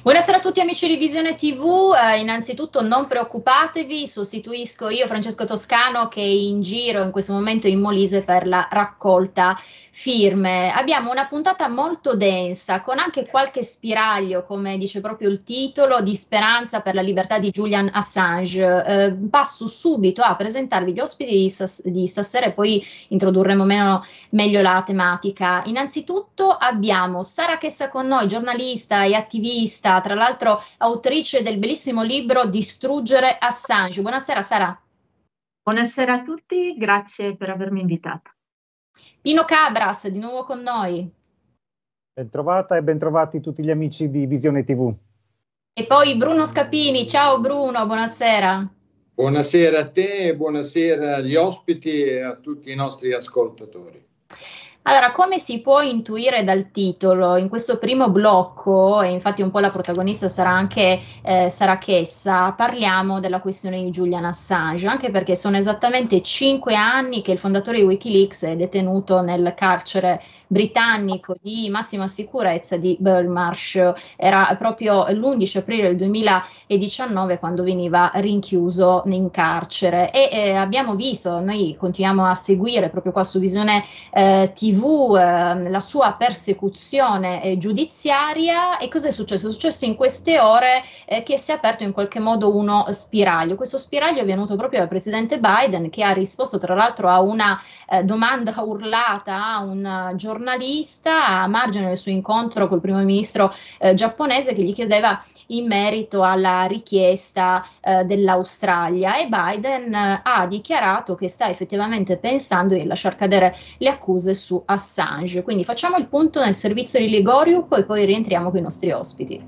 Buonasera a tutti amici di Visione TV, innanzitutto non preoccupatevi, sostituisco io Francesco Toscano che è in giro in questo momento in Molise per la raccolta firme. Abbiamo una puntata molto densa con anche qualche spiraglio, come dice proprio il titolo, di speranza per la libertà di Julian Assange. Passo subito a presentarvi gli ospiti di stasera e poi introdurremo meglio la tematica. Innanzitutto abbiamo Sara Chessa con noi, giornalista e attivista, tra l'altro autrice del bellissimo libro Distruggere Assange. Buonasera Sara. Buonasera a tutti, grazie per avermi invitata. Pino Cabras, di nuovo con noi. Bentrovata e bentrovati tutti gli amici di Visione TV. E poi Bruno Scapini, ciao Bruno, buonasera. Buonasera a te, buonasera agli ospiti e a tutti i nostri ascoltatori. Allora, come si può intuire dal titolo, in questo primo blocco, e infatti un po' la protagonista sarà anche Sara Chessa, parliamo della questione di Julian Assange, anche perché sono esattamente 5 anni che il fondatore di Wikileaks è detenuto nel carcere britannico di massima sicurezza di Belmarsh. Era proprio l'11 aprile del 2019 quando veniva rinchiuso in carcere e abbiamo visto, noi continuiamo a seguire proprio qua su Visione TV, la sua persecuzione giudiziaria. E cosa è successo? È successo in queste ore che si è aperto in qualche modo uno spiraglio. Questo spiraglio è venuto proprio dal presidente Biden, che ha risposto tra l'altro a una domanda urlata a un giornalista a margine del suo incontro col primo ministro giapponese, che gli chiedeva in merito alla richiesta dell'Australia, e Biden ha dichiarato che sta effettivamente pensando di lasciar cadere le accuse su Assange. Quindi facciamo il punto nel servizio di Ligoriu e poi rientriamo con i nostri ospiti.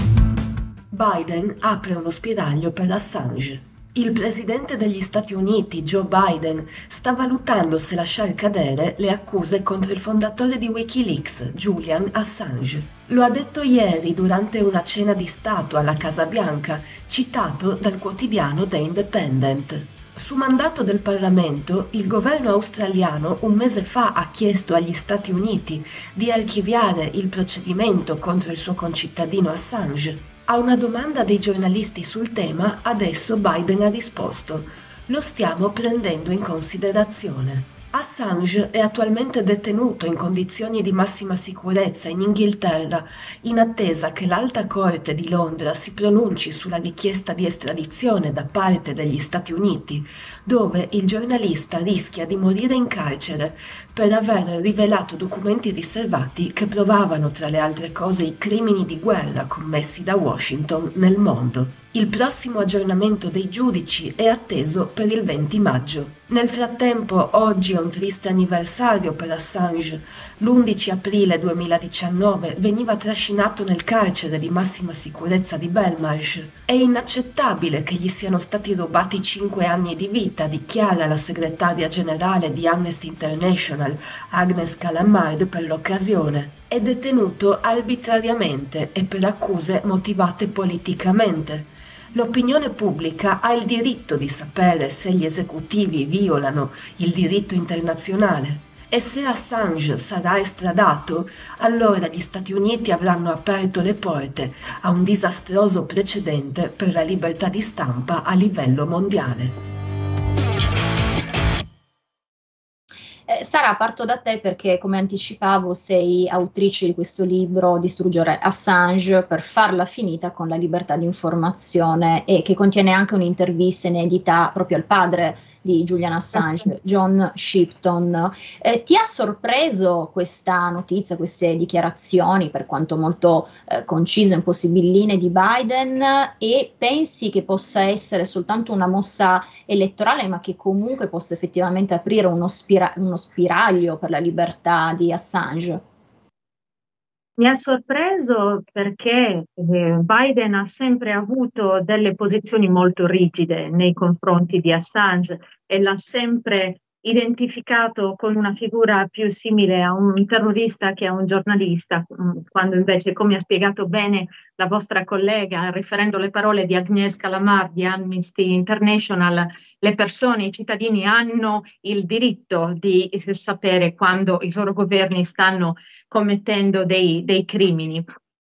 Biden apre uno spiraglio per Assange. Il presidente degli Stati Uniti, Joe Biden, sta valutando se lasciar cadere le accuse contro il fondatore di Wikileaks, Julian Assange. Lo ha detto ieri durante una cena di Stato alla Casa Bianca, citato dal quotidiano The Independent. Su mandato del Parlamento, il governo australiano un mese fa ha chiesto agli Stati Uniti di archiviare il procedimento contro il suo concittadino Assange. A una domanda dei giornalisti sul tema, adesso Biden ha risposto: lo stiamo prendendo in considerazione. Assange è attualmente detenuto in condizioni di massima sicurezza in Inghilterra, in attesa che l'Alta Corte di Londra si pronunci sulla richiesta di estradizione da parte degli Stati Uniti, dove il giornalista rischia di morire in carcere per aver rivelato documenti riservati che provavano, tra le altre cose, i crimini di guerra commessi da Washington nel mondo. Il prossimo aggiornamento dei giudici è atteso per il 20 maggio. Nel frattempo, oggi è un triste anniversario per Assange. L'11 aprile 2019 veniva trascinato nel carcere di massima sicurezza di Belmarsh. È inaccettabile che gli siano stati rubati 5 anni di vita, dichiara la segretaria generale di Amnesty International, Agnes Callamard, per l'occasione. È detenuto arbitrariamente e per accuse motivate politicamente. L'opinione pubblica ha il diritto di sapere se gli esecutivi violano il diritto internazionale e se Assange sarà estradato, allora gli Stati Uniti avranno aperto le porte a un disastroso precedente per la libertà di stampa a livello mondiale. Sara, parto da te perché, come anticipavo, sei autrice di questo libro Distruggere Assange, per farla finita con la libertà di informazione, e che contiene anche un'intervista inedita proprio al padre di Julian Assange, John Shipton. Ti ha sorpreso questa notizia, queste dichiarazioni, per quanto molto concise, un po' sibilline, di Biden, e pensi che possa essere soltanto una mossa elettorale, ma che comunque possa effettivamente aprire uno spiraglio per la libertà di Assange? Mi ha sorpreso perché Biden ha sempre avuto delle posizioni molto rigide nei confronti di Assange e l'ha sempre identificato con una figura più simile a un terrorista che a un giornalista, quando invece, come ha spiegato bene la vostra collega, riferendo le parole di Agnes Callamard di Amnesty International, le persone, i cittadini hanno il diritto di sapere quando i loro governi stanno commettendo dei crimini.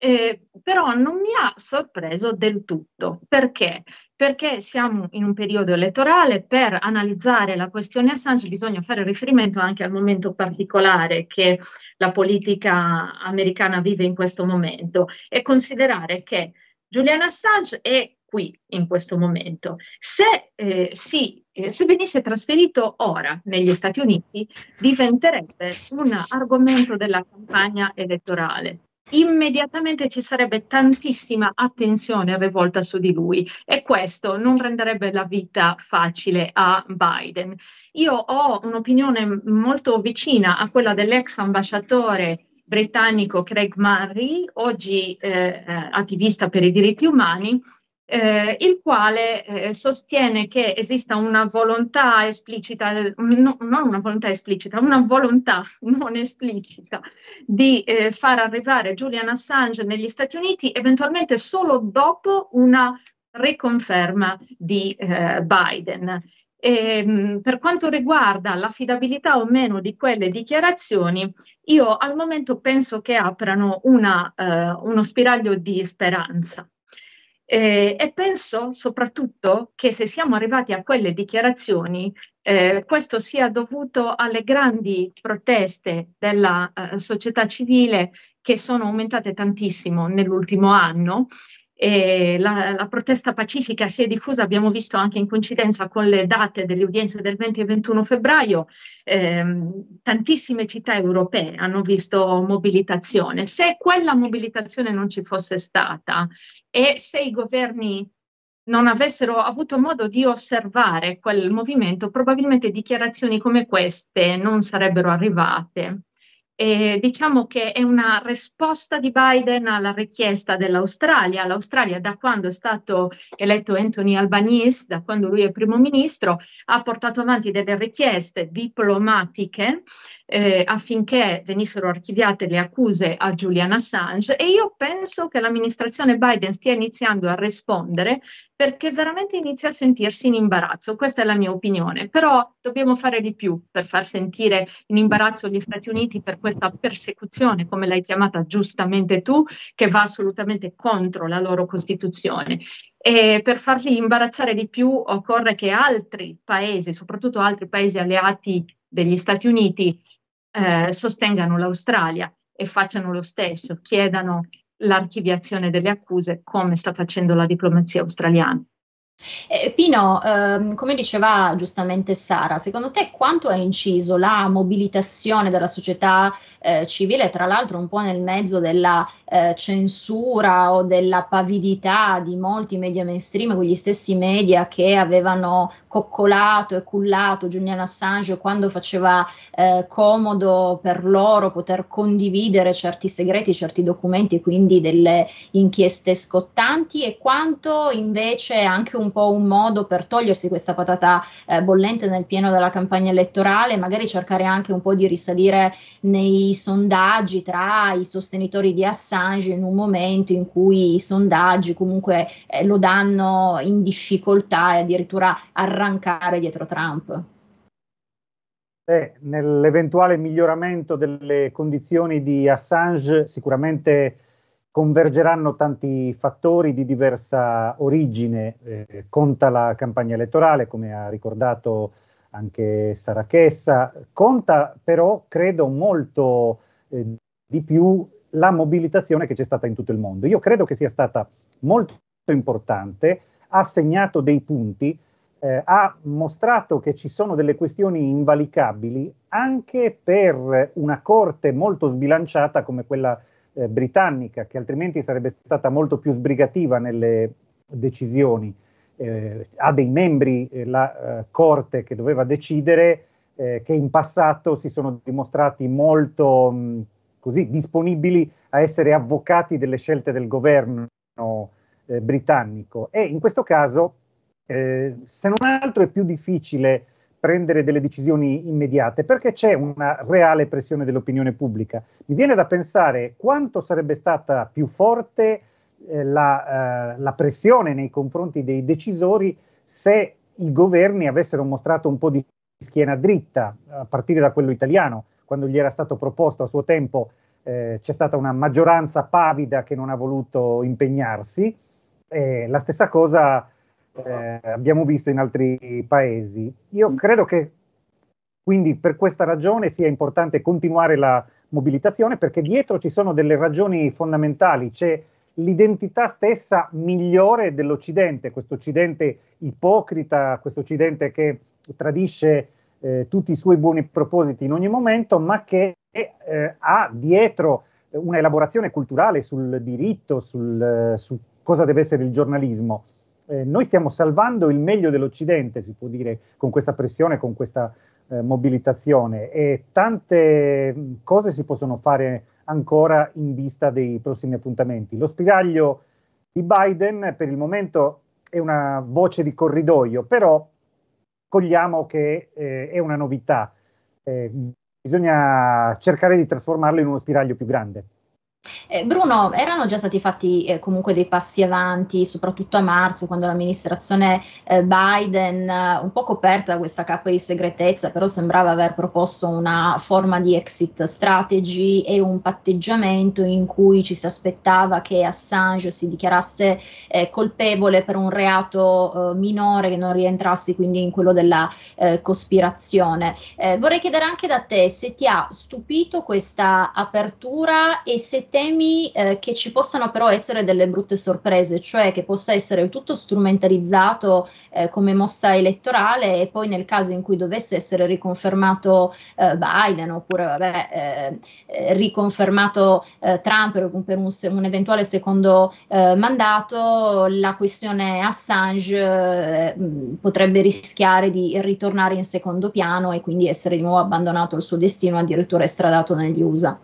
Però non mi ha sorpreso del tutto. Perché? Perché siamo in un periodo elettorale, per analizzare la questione Assange bisogna fare riferimento anche al momento particolare che la politica americana vive in questo momento e considerare che Julian Assange è qui in questo momento. Se venisse trasferito ora negli Stati Uniti, diventerebbe un argomento della campagna elettorale. Immediatamente ci sarebbe tantissima attenzione rivolta su di lui e questo non renderebbe la vita facile a Biden. Io ho un'opinione molto vicina a quella dell'ex ambasciatore britannico Craig Murray, oggi attivista per i diritti umani, il quale sostiene che esista una volontà esplicita, non una volontà esplicita, una volontà non esplicita di far arrivare Julian Assange negli Stati Uniti eventualmente solo dopo una riconferma di Biden. Per quanto riguarda l'affidabilità o meno di quelle dichiarazioni, io al momento penso che aprano uno spiraglio di speranza. E penso soprattutto che se siamo arrivati a quelle dichiarazioni, questo sia dovuto alle grandi proteste della società civile che sono aumentate tantissimo nell'ultimo anno. La protesta pacifica si è diffusa, abbiamo visto anche in coincidenza con le date delle udienze del 20 e 21 febbraio, tantissime città europee hanno visto mobilitazione. Se quella mobilitazione non ci fosse stata e se i governi non avessero avuto modo di osservare quel movimento, probabilmente dichiarazioni come queste non sarebbero arrivate. Diciamo che è una risposta di Biden alla richiesta dell'Australia. L'Australia, da quando è stato eletto Anthony Albanese, da quando lui è primo ministro, ha portato avanti delle richieste diplomatiche affinché venissero archiviate le accuse a Julian Assange, e io penso che l'amministrazione Biden stia iniziando a rispondere perché veramente inizia a sentirsi in imbarazzo. Questa è la mia opinione, però dobbiamo fare di più per far sentire in imbarazzo gli Stati Uniti per questa persecuzione, come l'hai chiamata giustamente tu, che va assolutamente contro la loro Costituzione. E per farli imbarazzare di più occorre che altri paesi, soprattutto altri paesi alleati degli Stati Uniti, sostengano l'Australia e facciano lo stesso, chiedano l'archiviazione delle accuse come sta facendo la diplomazia australiana. Pino, come diceva giustamente Sara, secondo te quanto ha inciso la mobilitazione della società civile, tra l'altro un po' nel mezzo della censura o della pavidità di molti media mainstream, quegli stessi media che avevano coccolato e cullato Julian Assange quando faceva comodo per loro poter condividere certi segreti, certi documenti e quindi delle inchieste scottanti, e quanto invece anche un po' un modo per togliersi questa patata bollente nel pieno della campagna elettorale, magari cercare anche un po' di risalire nei sondaggi tra i sostenitori di Assange in un momento in cui i sondaggi comunque lo danno in difficoltà e addirittura arrancare dietro Trump. Nell'eventuale miglioramento delle condizioni di Assange sicuramente convergeranno tanti fattori di diversa origine. Conta la campagna elettorale, come ha ricordato anche Sara Chessa, conta però, credo, molto di più la mobilitazione che c'è stata in tutto il mondo. Io credo che sia stata molto importante, ha segnato dei punti, ha mostrato che ci sono delle questioni invalicabili anche per una corte molto sbilanciata come quella britannica, che altrimenti sarebbe stata molto più sbrigativa nelle decisioni. Ha dei membri la Corte che doveva decidere, che in passato si sono dimostrati molto così disponibili a essere avvocati delle scelte del governo britannico, e in questo caso se non altro è più difficile prendere delle decisioni immediate perché c'è una reale pressione dell'opinione pubblica. Mi viene da pensare quanto sarebbe stata più forte la pressione nei confronti dei decisori se i governi avessero mostrato un po' di schiena dritta, a partire da quello italiano, quando gli era stato proposto a suo tempo c'è stata una maggioranza pavida che non ha voluto impegnarsi. La stessa cosa abbiamo visto in altri paesi. Io credo che quindi per questa ragione sia importante continuare la mobilitazione, perché dietro ci sono delle ragioni fondamentali. C'è l'identità stessa migliore dell'Occidente, questo Occidente ipocrita, questo Occidente che tradisce tutti i suoi buoni propositi in ogni momento, ma che ha dietro una elaborazione culturale sul diritto, su cosa deve essere il giornalismo. Noi stiamo salvando il meglio dell'Occidente, si può dire, con questa pressione, con questa mobilitazione, e tante cose si possono fare ancora in vista dei prossimi appuntamenti. Lo spiraglio di Biden per il momento è una voce di corridoio, però cogliamo che è una novità. Bisogna cercare di trasformarlo in uno spiraglio più grande. Bruno, erano già stati fatti comunque dei passi avanti, soprattutto a marzo, quando l'amministrazione Biden, un po' coperta da questa cappa di segretezza, però sembrava aver proposto una forma di exit strategy e un patteggiamento in cui ci si aspettava che Assange si dichiarasse colpevole per un reato minore, che non rientrasse quindi in quello della cospirazione. Vorrei chiedere anche da te se ti ha stupito questa apertura e se temi che ci possano però essere delle brutte sorprese, cioè che possa essere tutto strumentalizzato come mossa elettorale, e poi nel caso in cui dovesse essere riconfermato Biden, oppure riconfermato Trump per un eventuale secondo mandato, la questione Assange potrebbe rischiare di ritornare in secondo piano e quindi essere di nuovo abbandonato al suo destino, addirittura estradato negli USA.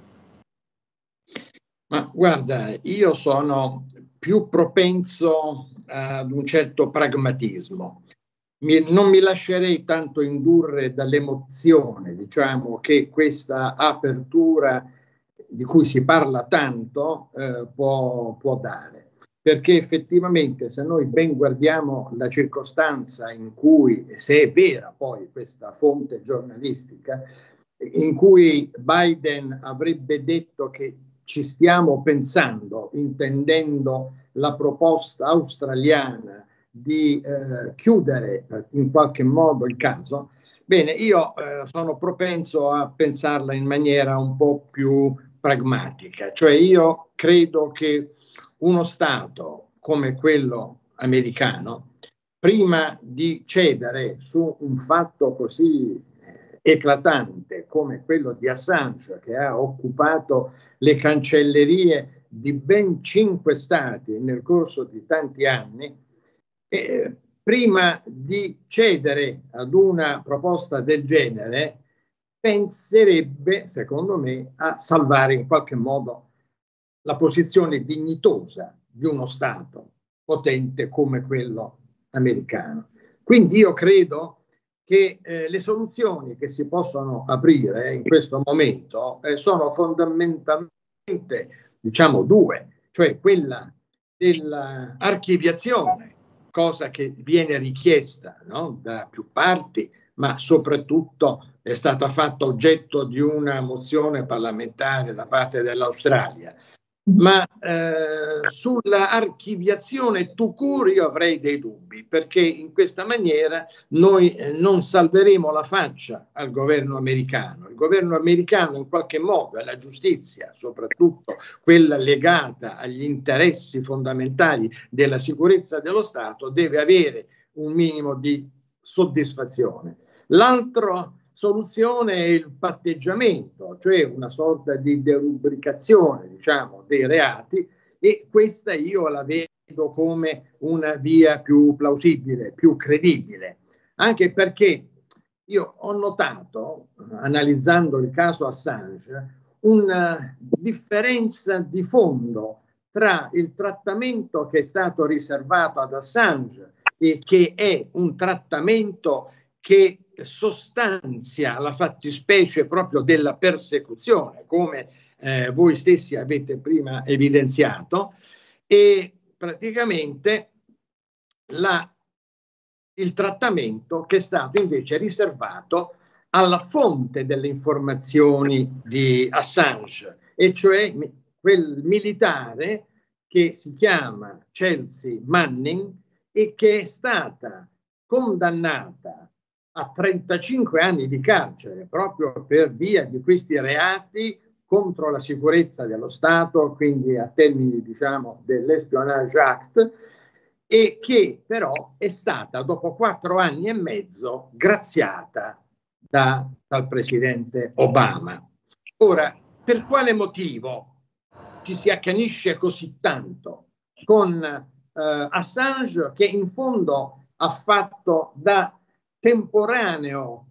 Ma guarda, io sono più propenso ad un certo pragmatismo. Non mi lascerei tanto indurre dall'emozione, diciamo, che questa apertura di cui si parla tanto può dare. Perché effettivamente, se noi ben guardiamo la circostanza in cui, se è vera poi questa fonte giornalistica, in cui Biden avrebbe detto che ci stiamo pensando, intendendo la proposta australiana di chiudere in qualche modo il caso, bene, io sono propenso a pensarla in maniera un po' più pragmatica. Cioè io credo che uno Stato come quello americano, prima di cedere su un fatto così eclatante come quello di Assange, che ha occupato le cancellerie di ben 5 stati nel corso di tanti anni, prima di cedere ad una proposta del genere, penserebbe, secondo me, a salvare in qualche modo la posizione dignitosa di uno Stato potente come quello americano. Quindi io credo che le soluzioni che si possono aprire in questo momento sono fondamentalmente, diciamo, due, cioè quella dell'archiviazione, cosa che viene richiesta, no, da più parti, ma soprattutto è stata fatta oggetto di una mozione parlamentare da parte dell'Australia. Ma sulla archiviazione tout court io avrei dei dubbi, perché in questa maniera noi non salveremo la faccia al governo americano. Il governo americano in qualche modo, e la giustizia, soprattutto quella legata agli interessi fondamentali della sicurezza dello Stato, deve avere un minimo di soddisfazione. L'altro soluzione è il patteggiamento, cioè una sorta di derubricazione, diciamo, dei reati, e questa io la vedo come una via più plausibile, più credibile, anche perché io ho notato, analizzando il caso Assange, una differenza di fondo tra il trattamento che è stato riservato ad Assange e che è un trattamento che sostanzia la fattispecie proprio della persecuzione, come voi stessi avete prima evidenziato, e praticamente il trattamento che è stato invece riservato alla fonte delle informazioni di Assange, e cioè quel militare che si chiama Chelsea Manning e che è stata condannata a 35 anni di carcere proprio per via di questi reati contro la sicurezza dello Stato, quindi a termini, diciamo, dell'Espionage Act, e che però è stata dopo 4 anni e mezzo graziata dal presidente Obama. Ora, per quale motivo ci si accanisce così tanto con Assange, che in fondo ha fatto da temporaneo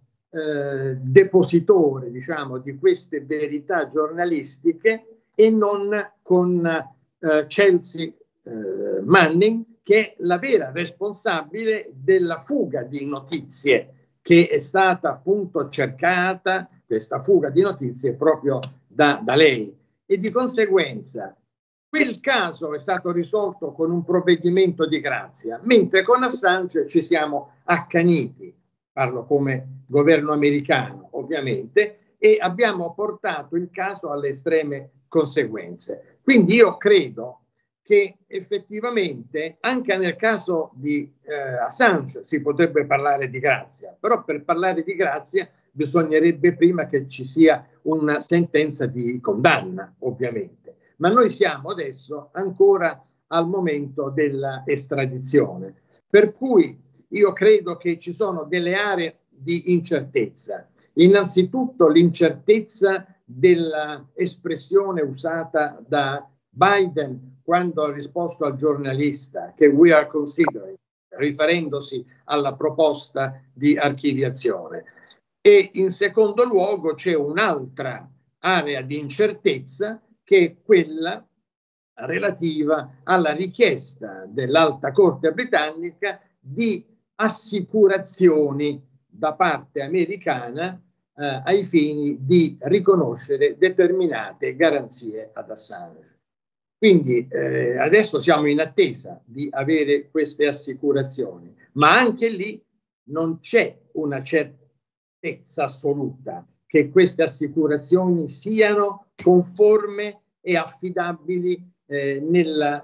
depositore, diciamo, di queste verità giornalistiche, e non con Chelsea Manning, che è la vera responsabile della fuga di notizie che è stata appunto cercata, questa fuga di notizie, proprio da lei. E di conseguenza quel caso è stato risolto con un provvedimento di grazia, mentre con Assange ci siamo accaniti, parlo come governo americano ovviamente, e abbiamo portato il caso alle estreme conseguenze. Quindi io credo che effettivamente anche nel caso di Assange si potrebbe parlare di grazia, però per parlare di grazia bisognerebbe prima che ci sia una sentenza di condanna, ovviamente. Ma noi siamo adesso ancora al momento della estradizione, per cui io credo che ci sono delle aree di incertezza. Innanzitutto l'incertezza dell'espressione usata da Biden quando ha risposto al giornalista che we are considering, riferendosi alla proposta di archiviazione. E in secondo luogo c'è un'altra area di incertezza, che è quella relativa alla richiesta dell'Alta Corte britannica di assicurazioni da parte americana ai fini di riconoscere determinate garanzie ad Assange. Quindi adesso siamo in attesa di avere queste assicurazioni, ma anche lì non c'è una certezza assoluta che queste assicurazioni siano conforme e affidabili nella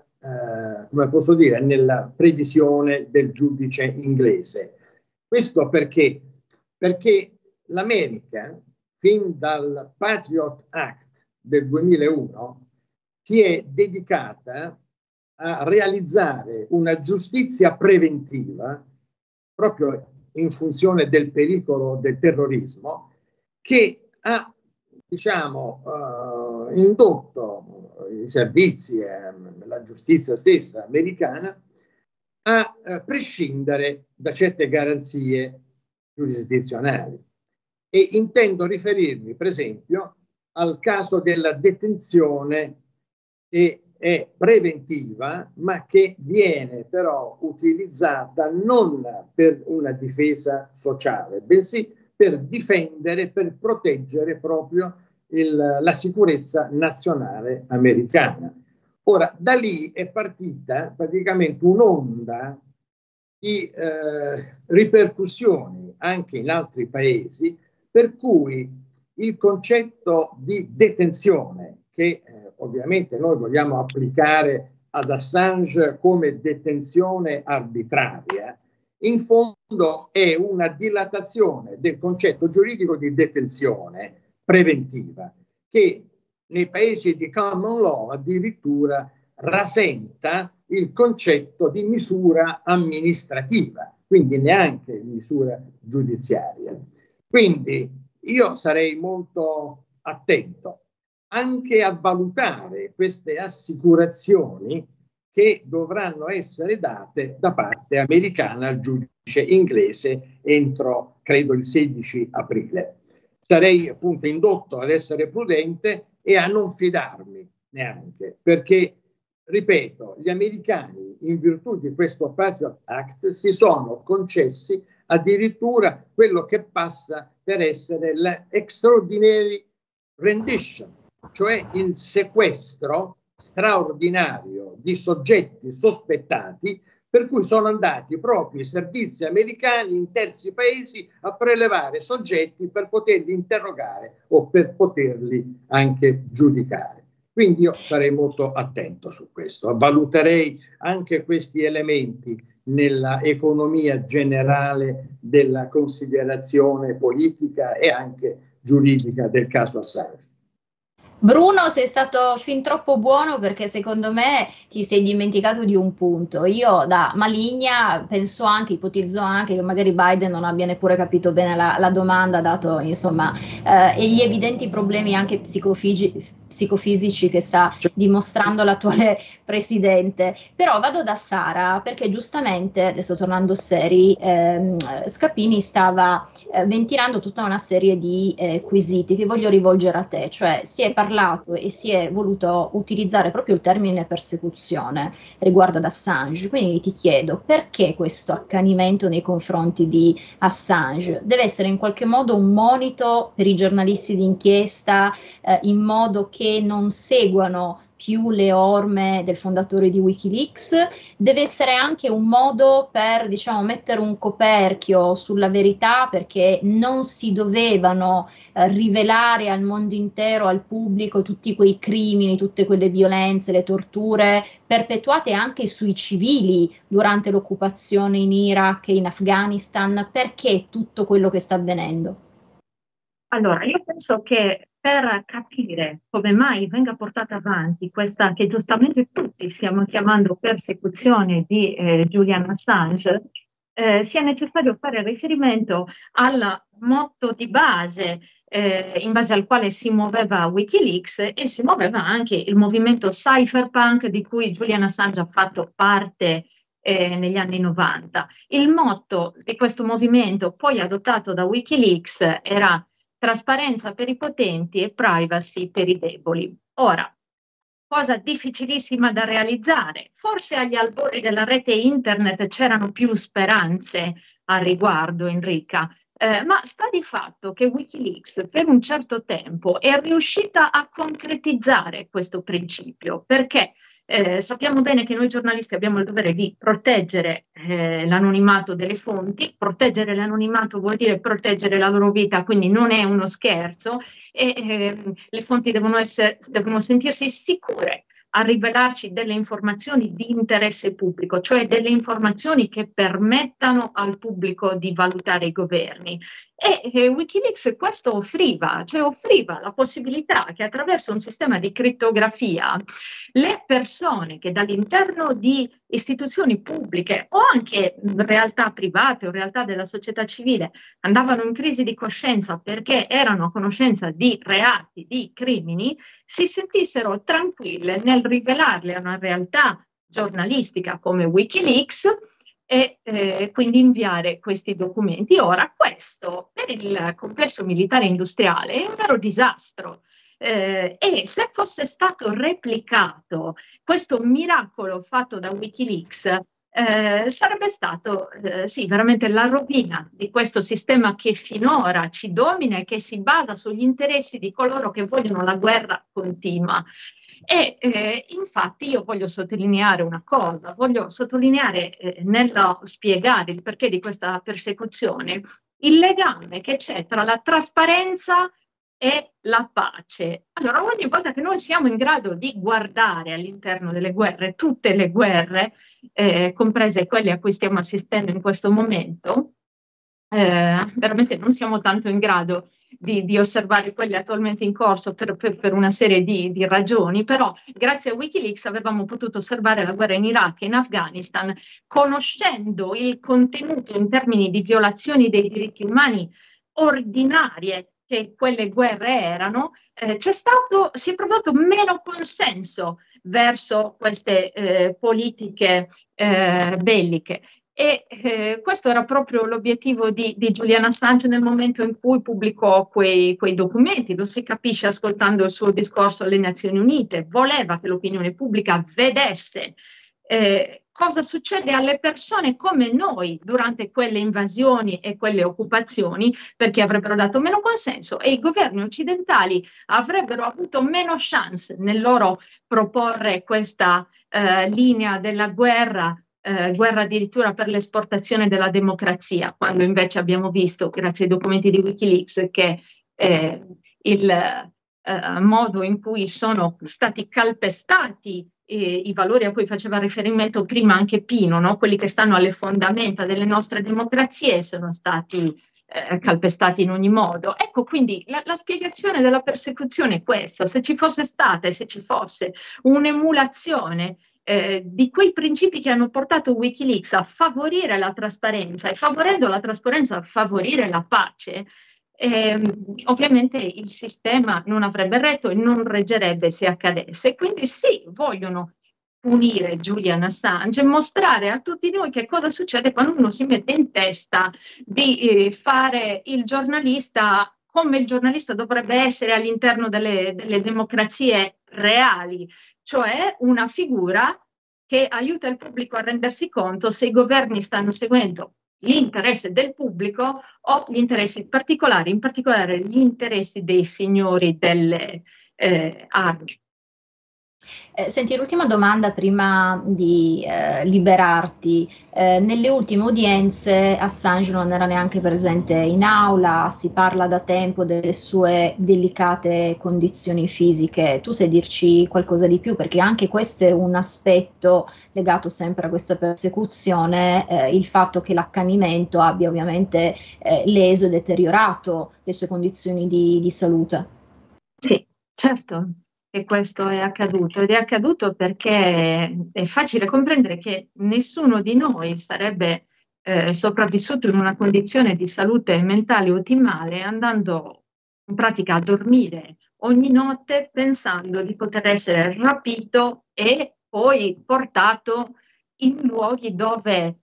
previsione del giudice inglese. Questo perché? Perché l'America, fin dal Patriot Act del 2001, si è dedicata a realizzare una giustizia preventiva proprio in funzione del pericolo del terrorismo, che ha, diciamo, indotto i servizi e la giustizia stessa americana a prescindere da certe garanzie giurisdizionali. E intendo riferirmi, per esempio, al caso della detenzione che è preventiva, ma che viene però utilizzata non per una difesa sociale, bensì per difendere, per proteggere proprio la sicurezza nazionale americana. Ora, da lì è partita praticamente un'onda di ripercussioni anche in altri paesi, per cui il concetto di detenzione, che ovviamente noi vogliamo applicare ad Assange come detenzione arbitraria, in fondo è una dilatazione del concetto giuridico di detenzione preventiva, che nei paesi di common law addirittura rasenta il concetto di misura amministrativa, quindi neanche misura giudiziaria. Quindi io sarei molto attento anche a valutare queste assicurazioni che dovranno essere date da parte americana al giudice inglese entro, credo, il 16 aprile. Sarei appunto indotto ad essere prudente e a non fidarmi neanche, perché, ripeto, gli americani, in virtù di questo Patriot Act, si sono concessi addirittura quello che passa per essere l'extraordinary rendition, cioè il sequestro straordinario di soggetti sospettati, per cui sono andati proprio i servizi americani in terzi paesi a prelevare soggetti per poterli interrogare o per poterli anche giudicare. Quindi io sarei molto attento su questo, valuterei anche questi elementi nella economia generale della considerazione politica e anche giuridica del caso Assange. Bruno, sei stato fin troppo buono perché secondo me ti sei dimenticato di un punto. Io da maligna penso anche, ipotizzo anche che magari Biden non abbia neppure capito bene la domanda, dato insomma gli evidenti problemi anche psicofisici che sta dimostrando l'attuale presidente. Però vado da Sara perché giustamente, adesso tornando seri, Scarpini stava ventilando tutta una serie di quesiti che voglio rivolgere a te, cioè si è parlato e si è voluto utilizzare proprio il termine persecuzione riguardo ad Assange, quindi ti chiedo perché questo accanimento nei confronti di Assange deve essere in qualche modo un monito per i giornalisti d'inchiesta, in modo che non seguano più le orme del fondatore di Wikileaks, deve essere anche un modo per, diciamo, mettere un coperchio sulla verità, perché non si dovevano rivelare al mondo intero, al pubblico, tutti quei crimini, tutte quelle violenze, le torture perpetuate anche sui civili durante l'occupazione in Iraq e in Afghanistan. Perché tutto quello che sta avvenendo? Allora, io penso che per capire come mai venga portata avanti questa che giustamente tutti stiamo chiamando persecuzione di Julian Assange, sia necessario fare riferimento al motto di base in base al quale si muoveva Wikileaks e si muoveva anche il movimento cypherpunk di cui Julian Assange ha fatto parte negli anni 90. Il motto di questo movimento, poi adottato da Wikileaks, era trasparenza per i potenti e privacy per i deboli. Ora, cosa difficilissima da realizzare. Forse agli albori della rete internet c'erano più speranze al riguardo, Enrica, ma sta di fatto che Wikileaks per un certo tempo è riuscita a concretizzare questo principio, perché sappiamo bene che noi giornalisti abbiamo il dovere di proteggere l'anonimato delle fonti. Proteggere l'anonimato vuol dire proteggere la loro vita, quindi non è uno scherzo, e le fonti devono sentirsi sicure a rivelarci delle informazioni di interesse pubblico, cioè delle informazioni che permettano al pubblico di valutare i governi. E Wikileaks questo offriva la possibilità che attraverso un sistema di crittografia le persone che dall'interno di istituzioni pubbliche o anche realtà private o realtà della società civile andavano in crisi di coscienza perché erano a conoscenza di reati, di crimini, si sentissero tranquille nel rivelarle a una realtà giornalistica come Wikileaks e quindi inviare questi documenti. Ora, questo per il complesso militare industriale è un vero disastro. E se fosse stato replicato questo miracolo fatto da Wikileaks, sarebbe stato sì, veramente la rovina di questo sistema che finora ci domina e che si basa sugli interessi di coloro che vogliono la guerra continua. E infatti io voglio sottolineare una cosa, voglio sottolineare nello spiegare il perché di questa persecuzione, il legame che c'è tra la trasparenza e la pace. Allora, ogni volta che noi siamo in grado di guardare all'interno delle guerre, tutte le guerre, comprese quelle a cui stiamo assistendo in questo momento, veramente non siamo tanto in grado di osservare quelle attualmente in corso per una serie di ragioni, però grazie a Wikileaks avevamo potuto osservare la guerra in Iraq e in Afghanistan, conoscendo il contenuto in termini di violazioni dei diritti umani ordinarie che quelle guerre erano, si è prodotto meno consenso verso queste politiche belliche. E questo era proprio l'obiettivo di Julian Assange nel momento in cui pubblicò quei documenti. Lo si capisce ascoltando il suo discorso alle Nazioni Unite. Voleva che l'opinione pubblica vedesse cosa succede alle persone come noi durante quelle invasioni e quelle occupazioni, perché avrebbero dato meno consenso e i governi occidentali avrebbero avuto meno chance nel loro proporre questa linea della guerra addirittura per l'esportazione della democrazia, quando invece abbiamo visto, grazie ai documenti di Wikileaks, che il modo in cui sono stati calpestati i valori a cui faceva riferimento prima anche Pino, no? Quelli che stanno alle fondamenta delle nostre democrazie, sono stati calpestati in ogni modo. Ecco, quindi la spiegazione della persecuzione è questa: se ci fosse stata e se ci fosse un'emulazione di quei principi che hanno portato Wikileaks a favorire la trasparenza e favorendo la trasparenza a favorire la pace, ovviamente il sistema non avrebbe retto e non reggerebbe se accadesse. Quindi sì, vogliono punire Julian Assange e mostrare a tutti noi che cosa succede quando uno si mette in testa di fare il giornalista come il giornalista dovrebbe essere all'interno delle democrazie reali, cioè una figura che aiuta il pubblico a rendersi conto se i governi stanno seguendo l'interesse del pubblico o gli interessi particolari, in particolare gli interessi dei signori delle armi. Senti, l'ultima domanda prima di liberarti. Nelle ultime udienze Assange non era neanche presente in aula, si parla da tempo delle sue delicate condizioni fisiche. Tu sai dirci qualcosa di più? Perché anche questo è un aspetto legato sempre a questa persecuzione, il fatto che l'accanimento abbia ovviamente leso e deteriorato le sue condizioni di salute. Sì, certo. E questo è accaduto, ed è accaduto perché è facile comprendere che nessuno di noi sarebbe sopravvissuto in una condizione di salute mentale ottimale andando in pratica a dormire ogni notte pensando di poter essere rapito e poi portato in luoghi dove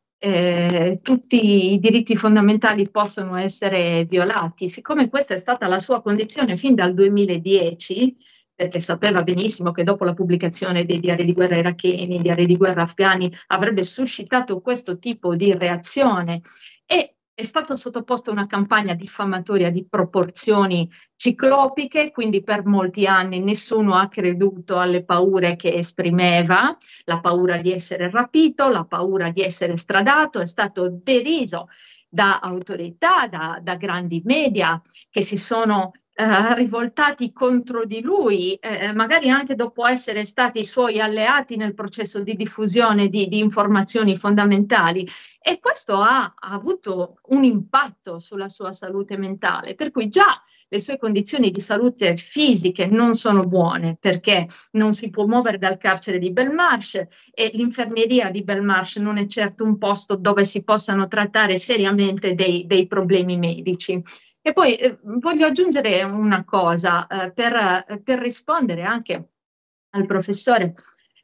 tutti i diritti fondamentali possono essere violati. Siccome questa è stata la sua condizione fin dal 2010, perché sapeva benissimo che dopo la pubblicazione dei diari di guerra iracheni, diari di guerra afghani, avrebbe suscitato questo tipo di reazione e è stato sottoposto a una campagna diffamatoria di proporzioni ciclopiche, quindi per molti anni nessuno ha creduto alle paure che esprimeva, la paura di essere rapito, la paura di essere stradato, è stato deriso da autorità, da grandi media che si sono rivoltati contro di lui, magari anche dopo essere stati suoi alleati nel processo di diffusione di informazioni fondamentali, e questo ha avuto un impatto sulla sua salute mentale, per cui già le sue condizioni di salute fisiche non sono buone, perché non si può muovere dal carcere di Belmarsh e l'infermeria di Belmarsh non è certo un posto dove si possano trattare seriamente dei problemi medici. E poi voglio aggiungere una cosa per rispondere anche al professore.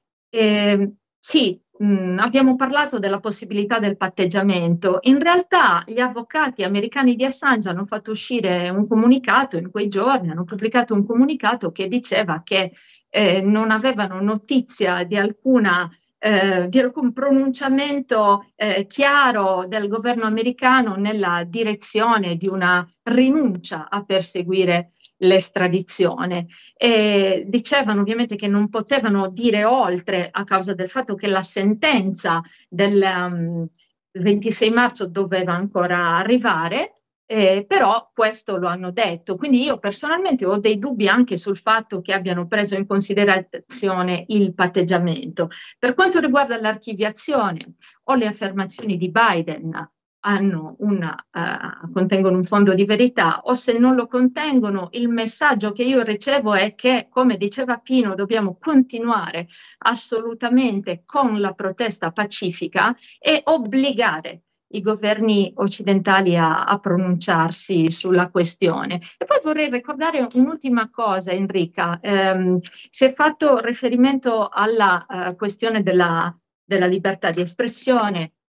Sì, abbiamo parlato della possibilità del patteggiamento. In realtà gli avvocati americani di Assange hanno fatto uscire un comunicato in quei giorni, hanno pubblicato un comunicato che diceva che non avevano notizia di alcun pronunciamento chiaro del governo americano nella direzione di una rinuncia a perseguire l'estradizione. E dicevano ovviamente che non potevano dire oltre a causa del fatto che la sentenza del 26 marzo doveva ancora arrivare. Però questo lo hanno detto, quindi io personalmente ho dei dubbi anche sul fatto che abbiano preso in considerazione il patteggiamento. Per quanto riguarda l'archiviazione o le affermazioni di Biden contengono un fondo di verità, o se non lo contengono, il messaggio che io ricevo è che, come diceva Pino, dobbiamo continuare assolutamente con la protesta pacifica e obbligare i governi occidentali a pronunciarsi sulla questione. E poi vorrei ricordare un'ultima cosa, Enrica. Si è fatto riferimento alla questione della libertà di espressione.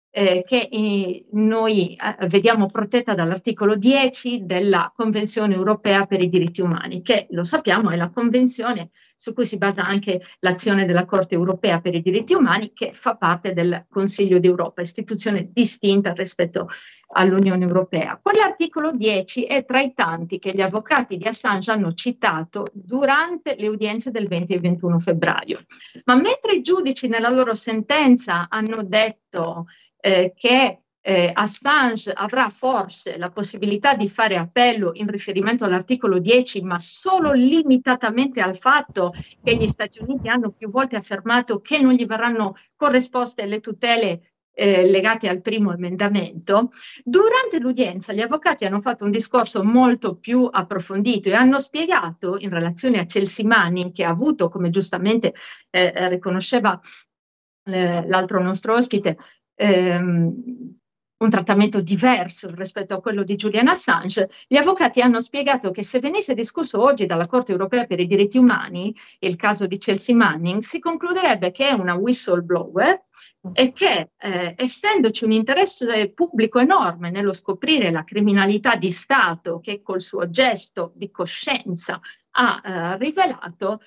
che noi vediamo protetta dall'articolo 10 della Convenzione europea per i diritti umani, che lo sappiamo è la convenzione su cui si basa anche l'azione della Corte europea per i diritti umani, che fa parte del Consiglio d'Europa, istituzione distinta rispetto all'Unione Europea. Quell'articolo 10 è tra i tanti che gli avvocati di Assange hanno citato durante le udienze del 20 e 21 febbraio. Ma mentre i giudici nella loro sentenza hanno detto che Assange avrà forse la possibilità di fare appello in riferimento all'articolo 10, ma solo limitatamente al fatto che gli Stati Uniti hanno più volte affermato che non gli verranno corrisposte le tutele legate al primo emendamento. Durante l'udienza gli avvocati hanno fatto un discorso molto più approfondito e hanno spiegato in relazione a Chelsea Manning, che ha avuto, come giustamente riconosceva l'altro nostro ospite, un trattamento diverso rispetto a quello di Julian Assange. Gli avvocati hanno spiegato che se venisse discusso oggi dalla Corte europea per i diritti umani il caso di Chelsea Manning, si concluderebbe che è una whistleblower e che essendoci un interesse pubblico enorme nello scoprire la criminalità di Stato che col suo gesto di coscienza ha rivelato,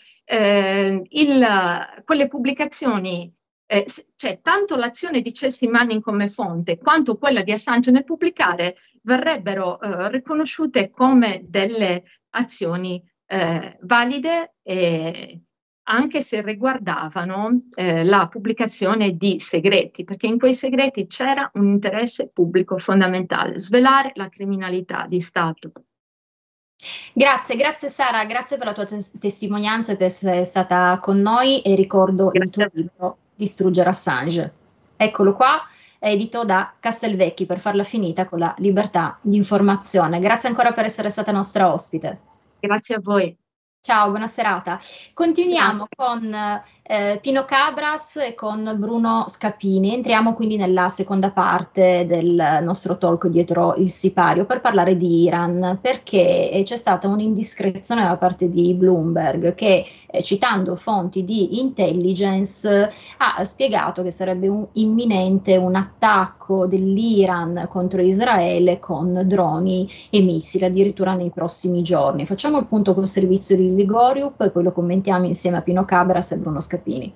quelle pubblicazioni, cioè tanto l'azione di Chelsea Manning come fonte quanto quella di Assange nel pubblicare verrebbero riconosciute come delle azioni valide, anche se riguardavano la pubblicazione di segreti, perché in quei segreti c'era un interesse pubblico fondamentale: svelare la criminalità di Stato. Grazie Sara, grazie per la tua testimonianza e per essere stata con noi, e ricordo il tuo libro Distruggere Assange. Eccolo qua, è edito da Castelvecchi, per farla finita con la libertà di informazione. Grazie ancora per essere stata nostra ospite. Grazie a voi. Ciao, buona serata. Continuiamo con Pino Cabras e con Bruno Scappini. Entriamo quindi nella seconda parte del nostro talk dietro il sipario per parlare di Iran, perché c'è stata un'indiscrezione da parte di Bloomberg che, citando fonti di intelligence, ha spiegato che sarebbe imminente un attacco dell'Iran contro Israele con droni e missili, addirittura nei prossimi giorni. Facciamo il punto col servizio di Ligoriup e poi lo commentiamo insieme a Pino Cabras e Bruno Scappini.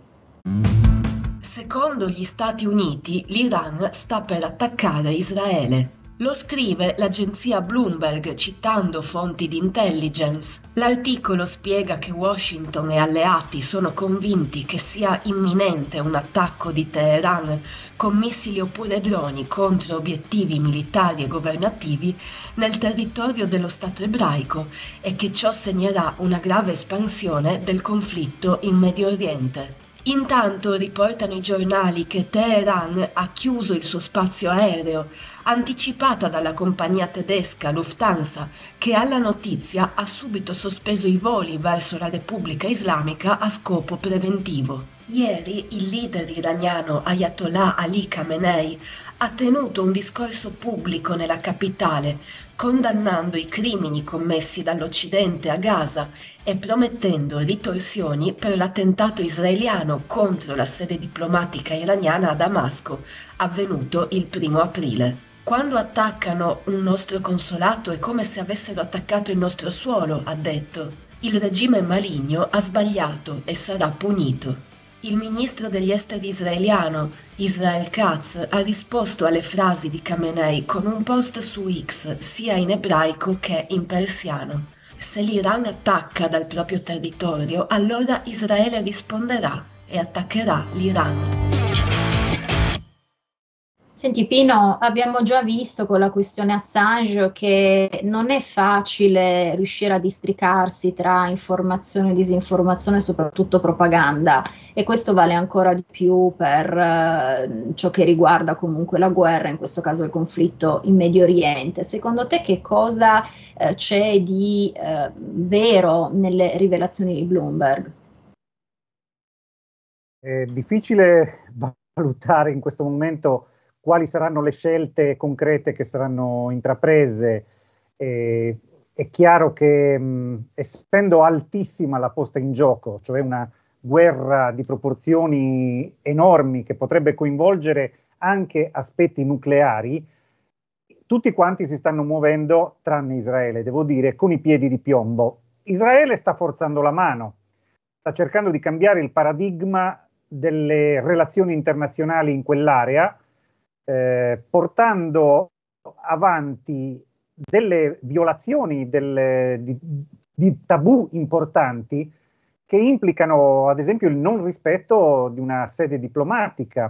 Secondo gli Stati Uniti, l'Iran sta per attaccare Israele. Lo scrive l'agenzia Bloomberg citando fonti di intelligence. L'articolo spiega che Washington e alleati sono convinti che sia imminente un attacco di Teheran con missili oppure droni contro obiettivi militari e governativi nel territorio dello Stato ebraico e che ciò segnerà una grave espansione del conflitto in Medio Oriente. Intanto riportano i giornali che Teheran ha chiuso il suo spazio aereo, anticipata dalla compagnia tedesca Lufthansa, che alla notizia ha subito sospeso i voli verso la Repubblica Islamica a scopo preventivo. Ieri il leader iraniano Ayatollah Ali Khamenei ha tenuto un discorso pubblico nella capitale, condannando i crimini commessi dall'Occidente a Gaza e promettendo ritorsioni per l'attentato israeliano contro la sede diplomatica iraniana a Damasco, avvenuto il 1 aprile. Quando attaccano un nostro consolato è come se avessero attaccato il nostro suolo, ha detto. Il regime maligno ha sbagliato e sarà punito. Il ministro degli esteri israeliano, Israel Katz, ha risposto alle frasi di Khamenei con un post su X, sia in ebraico che in persiano. Se l'Iran attacca dal proprio territorio, allora Israele risponderà e attaccherà l'Iran. Senti Pino, abbiamo già visto con la questione Assange che non è facile riuscire a districarsi tra informazione e disinformazione, soprattutto propaganda, e questo vale ancora di più per ciò che riguarda comunque la guerra, in questo caso il conflitto in Medio Oriente. Secondo te che cosa c'è di vero nelle rivelazioni di Bloomberg? È difficile valutare in questo momento quali saranno le scelte concrete che saranno intraprese. È chiaro che essendo altissima la posta in gioco, cioè una guerra di proporzioni enormi che potrebbe coinvolgere anche aspetti nucleari, tutti quanti si stanno muovendo, tranne Israele, devo dire, con i piedi di piombo. Israele sta forzando la mano, sta cercando di cambiare il paradigma delle relazioni internazionali in quell'area, portando avanti delle violazioni di tabù importanti che implicano ad esempio il non rispetto di una sede diplomatica,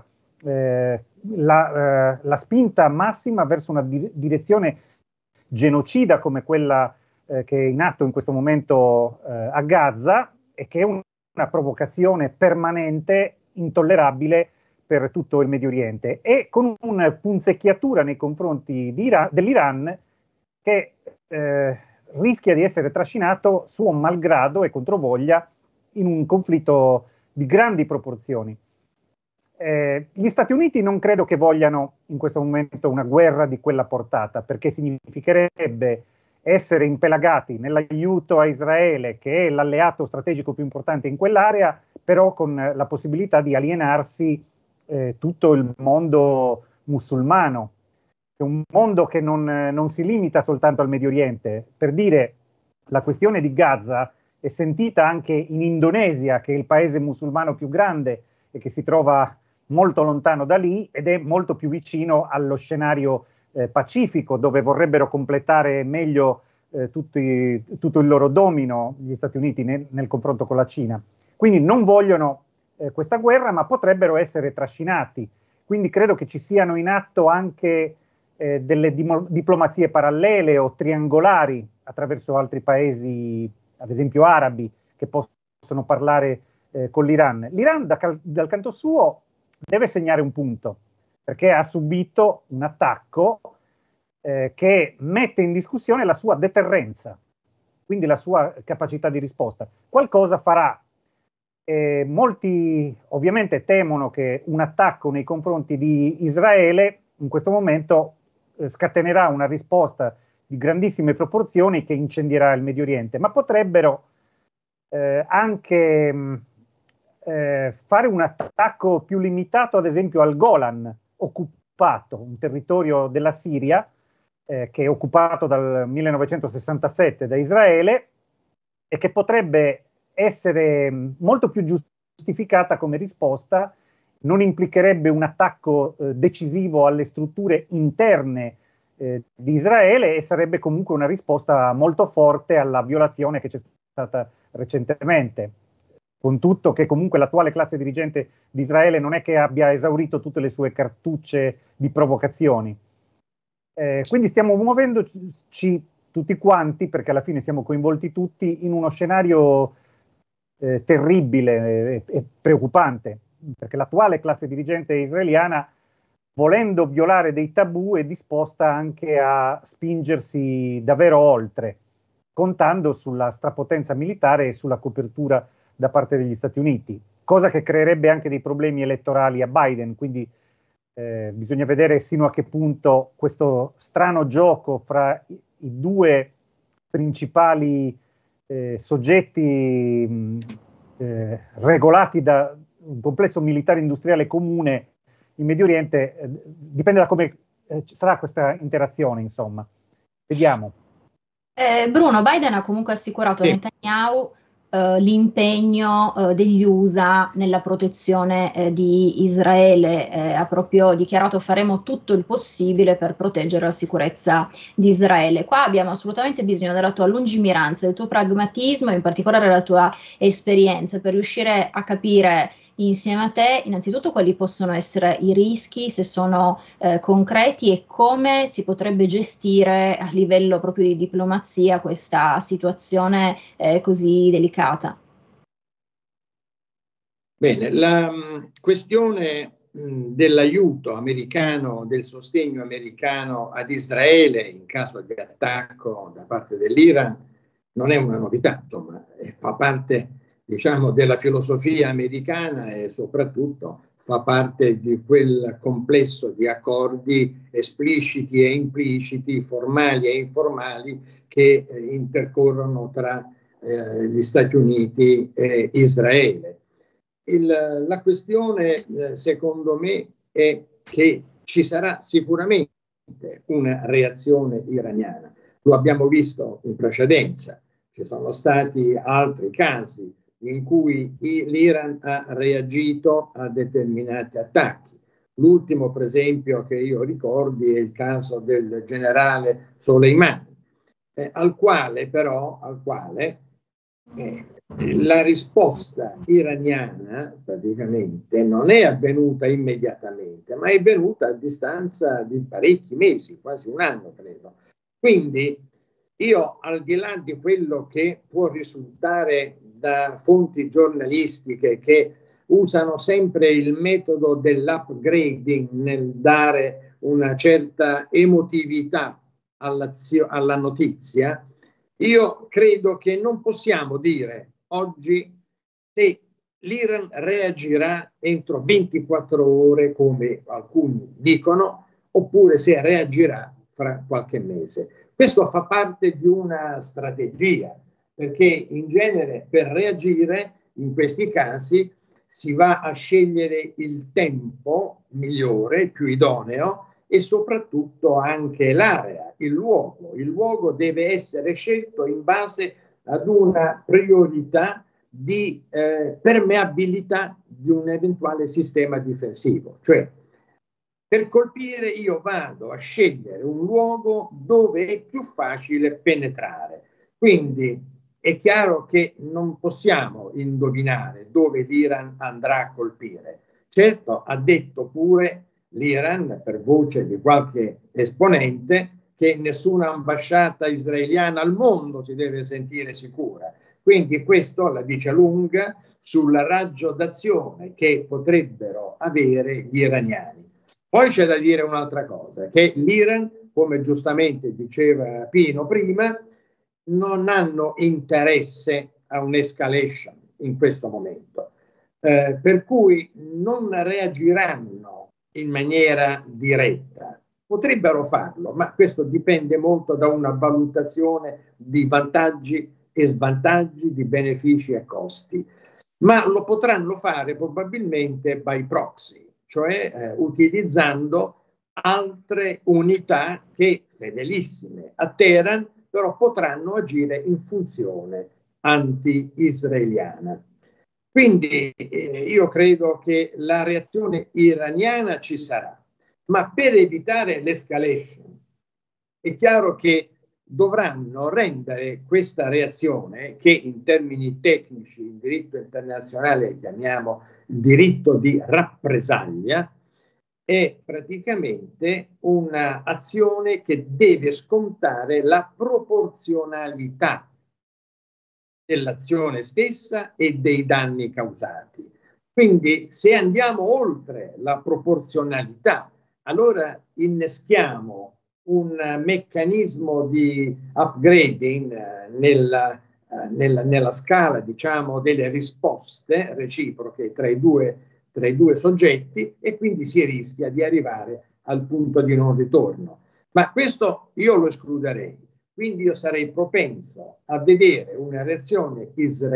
la spinta massima verso una direzione genocida come quella che è in atto in questo momento a Gaza, e che è una provocazione permanente, intollerabile per tutto il Medio Oriente, e con una punzecchiatura nei confronti dell'Iran che rischia di essere trascinato suo malgrado e controvoglia in un conflitto di grandi proporzioni. Gli Stati Uniti non credo che vogliano in questo momento una guerra di quella portata, perché significherebbe essere impelagati nell'aiuto a Israele, che è l'alleato strategico più importante in quell'area, però con la possibilità di alienarsi tutto il mondo musulmano, è un mondo che non si limita soltanto al Medio Oriente. Per dire, la questione di Gaza è sentita anche in Indonesia, che è il paese musulmano più grande e che si trova molto lontano da lì ed è molto più vicino allo scenario pacifico, dove vorrebbero completare meglio tutto il loro domino gli Stati Uniti nel confronto con la Cina. Quindi non vogliono questa guerra, ma potrebbero essere trascinati. Quindi credo che ci siano in atto anche delle diplomazie parallele o triangolari attraverso altri paesi, ad esempio arabi, che possono parlare con l'Iran. L'Iran dal canto suo deve segnare un punto, perché ha subito un attacco che mette in discussione la sua deterrenza, quindi la sua capacità di risposta. Qualcosa farà. Molti ovviamente temono che un attacco nei confronti di Israele in questo momento scatenerà una risposta di grandissime proporzioni che incendierà il Medio Oriente, ma potrebbero anche fare un attacco più limitato, ad esempio al Golan, occupato, un territorio della Siria che è occupato dal 1967 da Israele e che potrebbe essere molto più giustificata come risposta, non implicherebbe un attacco decisivo alle strutture interne di Israele e sarebbe comunque una risposta molto forte alla violazione che c'è stata recentemente. Con tutto che comunque l'attuale classe dirigente di Israele non è che abbia esaurito tutte le sue cartucce di provocazioni. Quindi stiamo muovendoci tutti quanti, perché alla fine siamo coinvolti tutti, in uno scenario terribile e preoccupante, perché l'attuale classe dirigente israeliana, volendo violare dei tabù, è disposta anche a spingersi davvero oltre, contando sulla strapotenza militare e sulla copertura da parte degli Stati Uniti, cosa che creerebbe anche dei problemi elettorali a Biden. Quindi bisogna vedere sino a che punto questo strano gioco fra i due principali soggetti regolati da un complesso militare industriale comune in Medio Oriente, dipende da come sarà questa interazione, insomma. Vediamo. Bruno, Biden ha comunque assicurato a Netanyahu l'impegno degli USA nella protezione di Israele, ha proprio dichiarato: faremo tutto il possibile per proteggere la sicurezza di Israele. Qua abbiamo assolutamente bisogno della tua lungimiranza, del tuo pragmatismo, in particolare della tua esperienza, per riuscire a capire insieme a te innanzitutto quali possono essere i rischi, se sono concreti, e come si potrebbe gestire a livello proprio di diplomazia questa situazione così delicata. Bene, la questione dell'aiuto americano, del sostegno americano ad Israele in caso di attacco da parte dell'Iran non è una novità, insomma, fa parte, diciamo, della filosofia americana e soprattutto fa parte di quel complesso di accordi espliciti e impliciti, formali e informali, che intercorrono tra gli Stati Uniti e Israele. La questione, secondo me, è che ci sarà sicuramente una reazione iraniana. Lo abbiamo visto in precedenza, ci sono stati altri casi in cui l'Iran ha reagito a determinati attacchi. L'ultimo, per esempio, che io ricordi è il caso del generale Soleimani, al quale la risposta iraniana praticamente non è avvenuta immediatamente, ma è venuta a distanza di parecchi mesi, quasi un anno credo. Quindi io, al di là di quello che può risultare da fonti giornalistiche che usano sempre il metodo dell'upgrading nel dare una certa emotività alla notizia, io credo che non possiamo dire oggi se l'Iran reagirà entro 24 ore, come alcuni dicono, oppure se reagirà fra qualche mese. Questo fa parte di una strategia, perché in genere per reagire in questi casi si va a scegliere il tempo migliore, più idoneo, e soprattutto anche l'area, il luogo. Il luogo deve essere scelto in base ad una priorità di permeabilità di un eventuale sistema difensivo. Cioè, per colpire io vado a scegliere un luogo dove è più facile penetrare. Quindi è chiaro che non possiamo indovinare dove l'Iran andrà a colpire. Certo, ha detto pure l'Iran, per voce di qualche esponente, che nessuna ambasciata israeliana al mondo si deve sentire sicura. Quindi questo la dice lunga sul raggio d'azione che potrebbero avere gli iraniani. Poi c'è da dire un'altra cosa, che l'Iran, come giustamente diceva Pino prima, non hanno interesse a un'escalation in questo momento, per cui non reagiranno in maniera diretta. Potrebbero farlo, ma questo dipende molto da una valutazione di vantaggi e svantaggi, di benefici e costi, ma lo potranno fare probabilmente by proxy, cioè utilizzando altre unità che, fedelissime a Teheran, però potranno agire in funzione anti-israeliana. Quindi io credo che la reazione iraniana ci sarà, ma per evitare l'escalation è chiaro che dovranno rendere questa reazione, che in termini tecnici in diritto internazionale chiamiamo diritto di rappresaglia, è praticamente un'azione che deve scontare la proporzionalità dell'azione stessa e dei danni causati. Quindi se andiamo oltre la proporzionalità, allora inneschiamo un meccanismo di upgrading nella scala, diciamo, delle risposte reciproche tra i due soggetti, e quindi si rischia di arrivare al punto di non ritorno. Ma questo io lo escluderei. Quindi io sarei propenso a vedere una reazione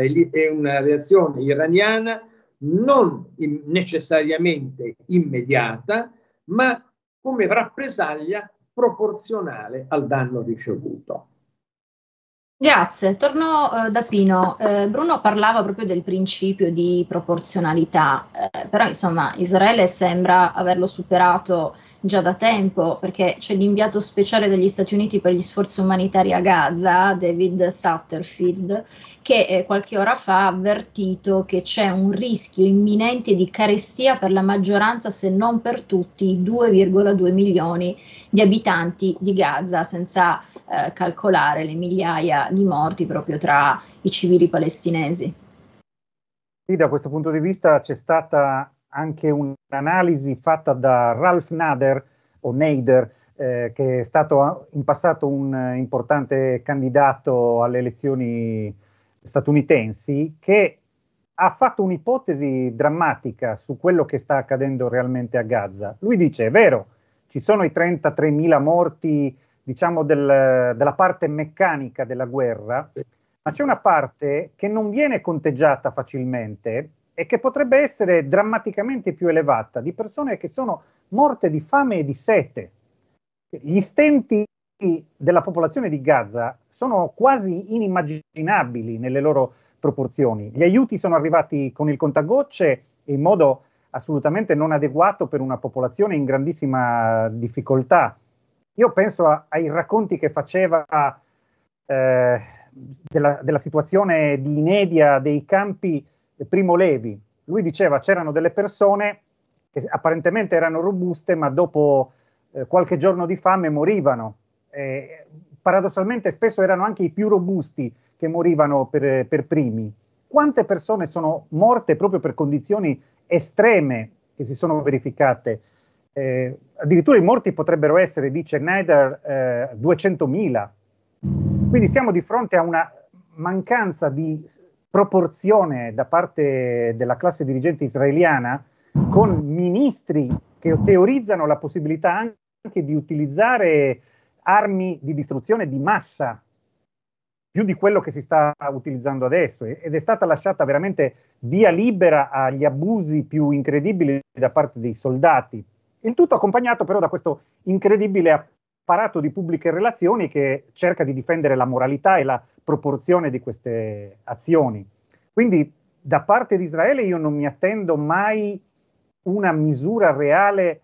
iraniana non necessariamente immediata, ma come rappresaglia proporzionale al danno ricevuto. Grazie, torno da Pino. Bruno parlava proprio del principio di proporzionalità, però insomma Israele sembra averlo superato già da tempo, perché c'è l'inviato speciale degli Stati Uniti per gli sforzi umanitari a Gaza, David Satterfield, che qualche ora fa ha avvertito che c'è un rischio imminente di carestia per la maggioranza, se non per tutti, i 2,2 milioni di abitanti di Gaza, senza calcolare le migliaia di morti proprio tra i civili palestinesi. Sì, da questo punto di vista c'è stata anche un'analisi fatta da Ralph Nader, o Nader, che è stato in passato un importante candidato alle elezioni statunitensi, che ha fatto un'ipotesi drammatica su quello che sta accadendo realmente a Gaza. Lui dice: è vero, ci sono i 33.000 morti, diciamo, della parte meccanica della guerra, ma c'è una parte che non viene conteggiata facilmente, e che potrebbe essere drammaticamente più elevata, di persone che sono morte di fame e di sete. Gli stenti della popolazione di Gaza sono quasi inimmaginabili nelle loro proporzioni. Gli aiuti sono arrivati con il contagocce e in modo assolutamente non adeguato per una popolazione in grandissima difficoltà. Io penso ai racconti che faceva della situazione di inedia dei campi Primo Levi. Lui diceva c'erano delle persone che apparentemente erano robuste, ma dopo qualche giorno di fame morivano. Paradossalmente spesso erano anche i più robusti che morivano per primi. Quante persone sono morte proprio per condizioni estreme che si sono verificate? Addirittura i morti potrebbero essere, dice Nader, 200.000. Quindi siamo di fronte a una mancanza di proporzione da parte della classe dirigente israeliana, con ministri che teorizzano la possibilità anche di utilizzare armi di distruzione di massa, più di quello che si sta utilizzando adesso, ed è stata lasciata veramente via libera agli abusi più incredibili da parte dei soldati. Il tutto accompagnato però da questo incredibile apparato di pubbliche relazioni che cerca di difendere la moralità e la proporzione di queste azioni. Quindi da parte di Israele io non mi attendo mai una misura reale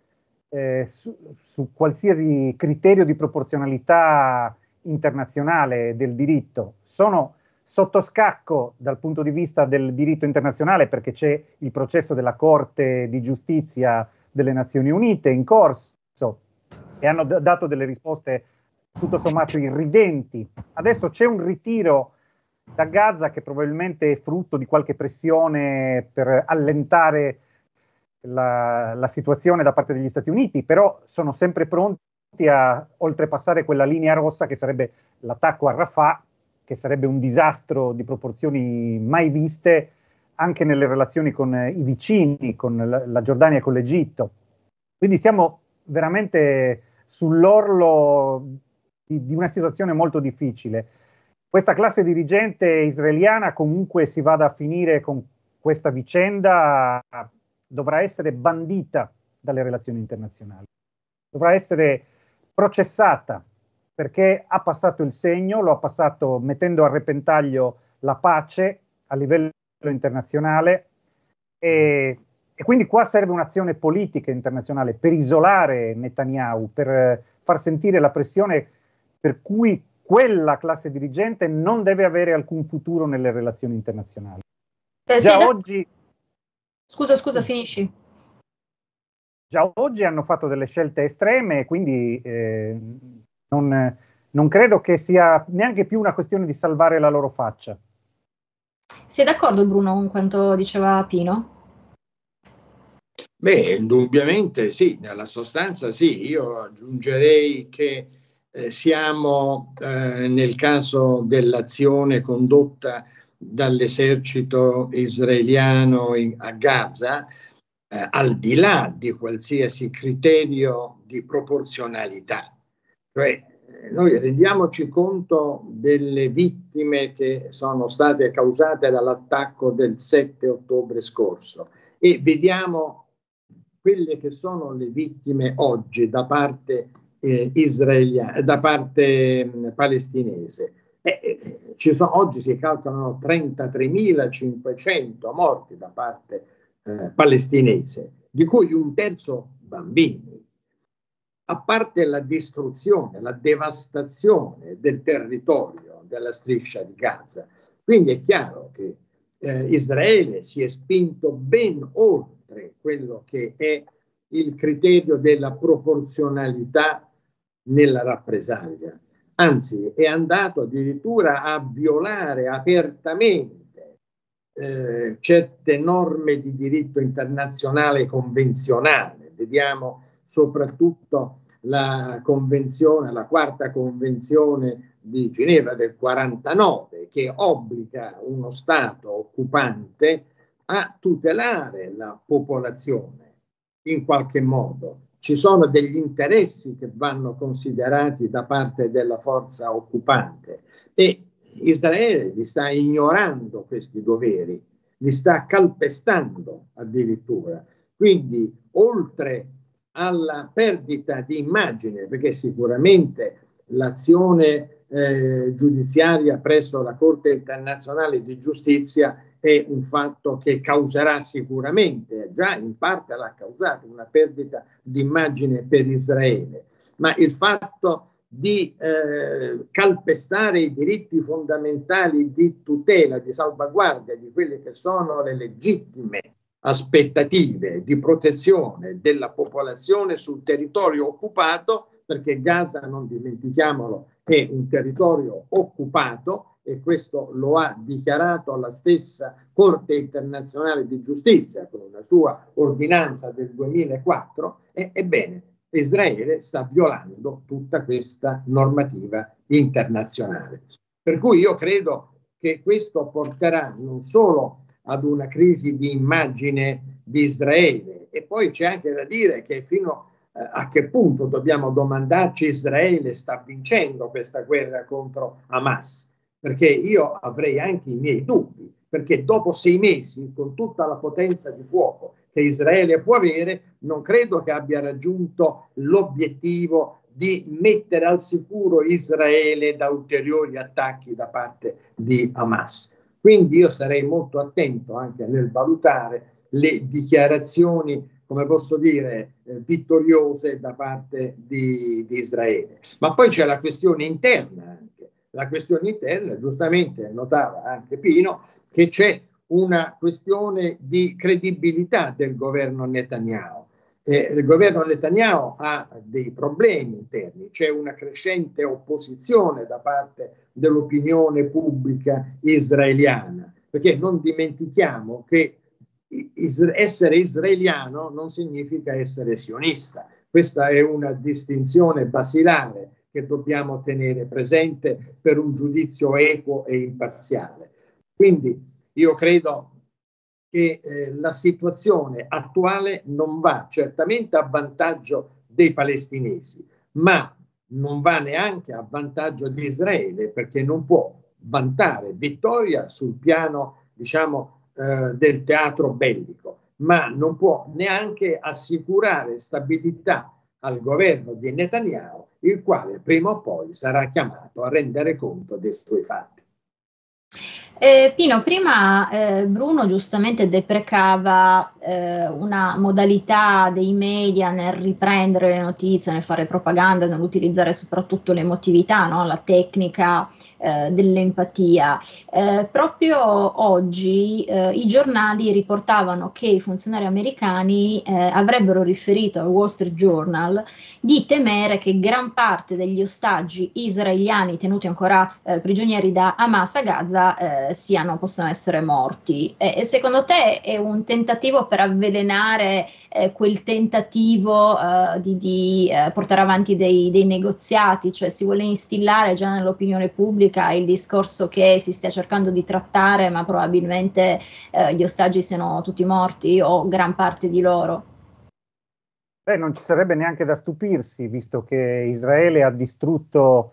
su qualsiasi criterio di proporzionalità internazionale del diritto. Sono sotto scacco dal punto di vista del diritto internazionale perché c'è il processo della Corte di Giustizia delle Nazioni Unite in corso e hanno dato delle risposte tutto sommato irridenti. Adesso c'è un ritiro da Gaza che probabilmente è frutto di qualche pressione per allentare la situazione da parte degli Stati Uniti, però sono sempre pronti a oltrepassare quella linea rossa che sarebbe l'attacco a Rafah, che sarebbe un disastro di proporzioni mai viste anche nelle relazioni con i vicini, con la Giordania e con l'Egitto. Quindi siamo veramente sull'orlo di una situazione molto difficile. Questa classe dirigente israeliana comunque si vada a finire con questa vicenda, dovrà essere bandita dalle relazioni internazionali, dovrà essere processata perché ha passato il segno, lo ha passato mettendo a repentaglio la pace a livello internazionale e quindi qua serve un'azione politica internazionale per isolare Netanyahu, per far sentire la pressione per cui quella classe dirigente non deve avere alcun futuro nelle relazioni internazionali. Già oggi... Scusa, finisci. Già oggi hanno fatto delle scelte estreme, quindi non credo che sia neanche più una questione di salvare la loro faccia. Sei d'accordo, Bruno, con quanto diceva Pino? Beh, indubbiamente sì, nella sostanza sì. Io aggiungerei che siamo nel caso dell'azione condotta dall'esercito israeliano a Gaza, al di là di qualsiasi criterio di proporzionalità. Cioè, noi rendiamoci conto delle vittime che sono state causate dall'attacco del 7 ottobre scorso e vediamo quelle che sono le vittime oggi da parte israeliana, da parte palestinese. Oggi si calcolano 33.500 morti da parte palestinese, di cui un terzo bambini. A parte la distruzione, la devastazione del territorio della striscia di Gaza. Quindi è chiaro che Israele si è spinto ben oltre quello che è il criterio della proporzionalità nella rappresaglia. Anzi, è andato addirittura a violare apertamente certe norme di diritto internazionale convenzionale. Vediamo soprattutto la convenzione, la quarta convenzione di Ginevra del 49, che obbliga uno Stato occupante a tutelare la popolazione in qualche modo. Ci sono degli interessi che vanno considerati da parte della forza occupante e Israele li sta ignorando questi doveri. li sta calpestando addirittura. Quindi, oltre alla perdita di immagine, perché sicuramente l'azione giudiziaria presso la Corte internazionale di giustizia è un fatto che causerà sicuramente, già in parte l'ha causato, una perdita di immagine per Israele, ma il fatto di calpestare i diritti fondamentali di tutela, di salvaguardia di quelle che sono le legittime aspettative di protezione della popolazione sul territorio occupato, perché Gaza, non dimentichiamolo, è un territorio occupato e questo lo ha dichiarato la stessa Corte internazionale di giustizia con una sua ordinanza del 2004, ebbene Israele sta violando tutta questa normativa internazionale. Per cui io credo che questo porterà non solo ad una crisi di immagine di Israele, e poi c'è anche da dire che fino a che punto dobbiamo domandarci Israele sta vincendo questa guerra contro Hamas, perché io avrei anche i miei dubbi, perché dopo 6 mesi, con tutta la potenza di fuoco che Israele può avere, non credo che abbia raggiunto l'obiettivo di mettere al sicuro Israele da ulteriori attacchi da parte di Hamas. Quindi io sarei molto attento anche nel valutare le dichiarazioni, come posso dire, vittoriose da parte di Israele. Ma poi c'è la questione interna anche. La questione interna, giustamente notava anche Pino, che c'è una questione di credibilità del governo Netanyahu. Il governo Netanyahu ha dei problemi interni, c'è una crescente opposizione da parte dell'opinione pubblica israeliana, perché non dimentichiamo che essere israeliano non significa essere sionista. Questa è una distinzione basilare che dobbiamo tenere presente per un giudizio equo e imparziale. Quindi io credo che la situazione attuale non va certamente a vantaggio dei palestinesi, ma non va neanche a vantaggio di Israele, perché non può vantare vittoria sul piano, diciamo, del teatro bellico, ma non può neanche assicurare stabilità al governo di Netanyahu, il quale prima o poi sarà chiamato a rendere conto dei suoi fatti. Pino, prima Bruno giustamente deprecava una modalità dei media nel riprendere le notizie, nel fare propaganda, nell'utilizzare soprattutto l'emotività, no? La tecnica dell'empatia. Proprio oggi i giornali riportavano che i funzionari americani avrebbero riferito al Wall Street Journal di temere che gran parte degli ostaggi israeliani tenuti ancora prigionieri da Hamas a Gaza possono essere morti. E secondo te è un tentativo per avvelenare quel tentativo di portare avanti dei negoziati, cioè si vuole instillare già nell'opinione pubblica il discorso che si stia cercando di trattare, ma probabilmente gli ostaggi siano tutti morti o gran parte di loro? Beh, non ci sarebbe neanche da stupirsi, visto che Israele ha distrutto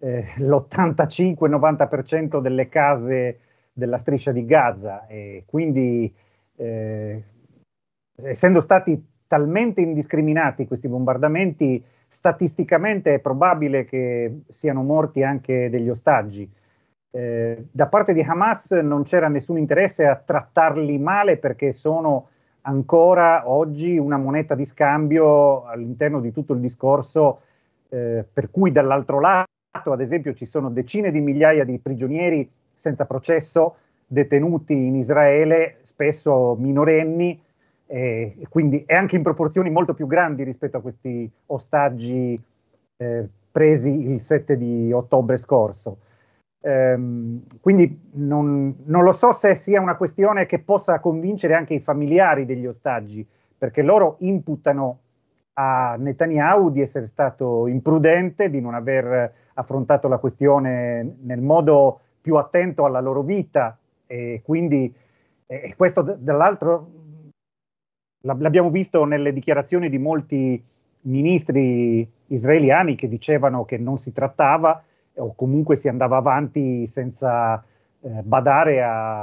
l'85-90% delle case della striscia di Gaza, e quindi essendo stati talmente indiscriminati questi bombardamenti, statisticamente è probabile che siano morti anche degli ostaggi. Da parte di Hamas non c'era nessun interesse a trattarli male, perché sono ancora oggi una moneta di scambio all'interno di tutto il discorso, per cui dall'altro lato, ad esempio, ci sono decine di migliaia di prigionieri senza processo detenuti in Israele, spesso minorenni, quindi è anche in proporzioni molto più grandi rispetto a questi ostaggi presi il 7 di ottobre scorso. Quindi non lo so se sia una questione che possa convincere anche i familiari degli ostaggi, perché loro imputano a Netanyahu di essere stato imprudente, di non aver affrontato la questione nel modo più attento alla loro vita, e quindi questo dall'altro l'abbiamo visto nelle dichiarazioni di molti ministri israeliani che dicevano che non si trattava, o comunque si andava avanti senza badare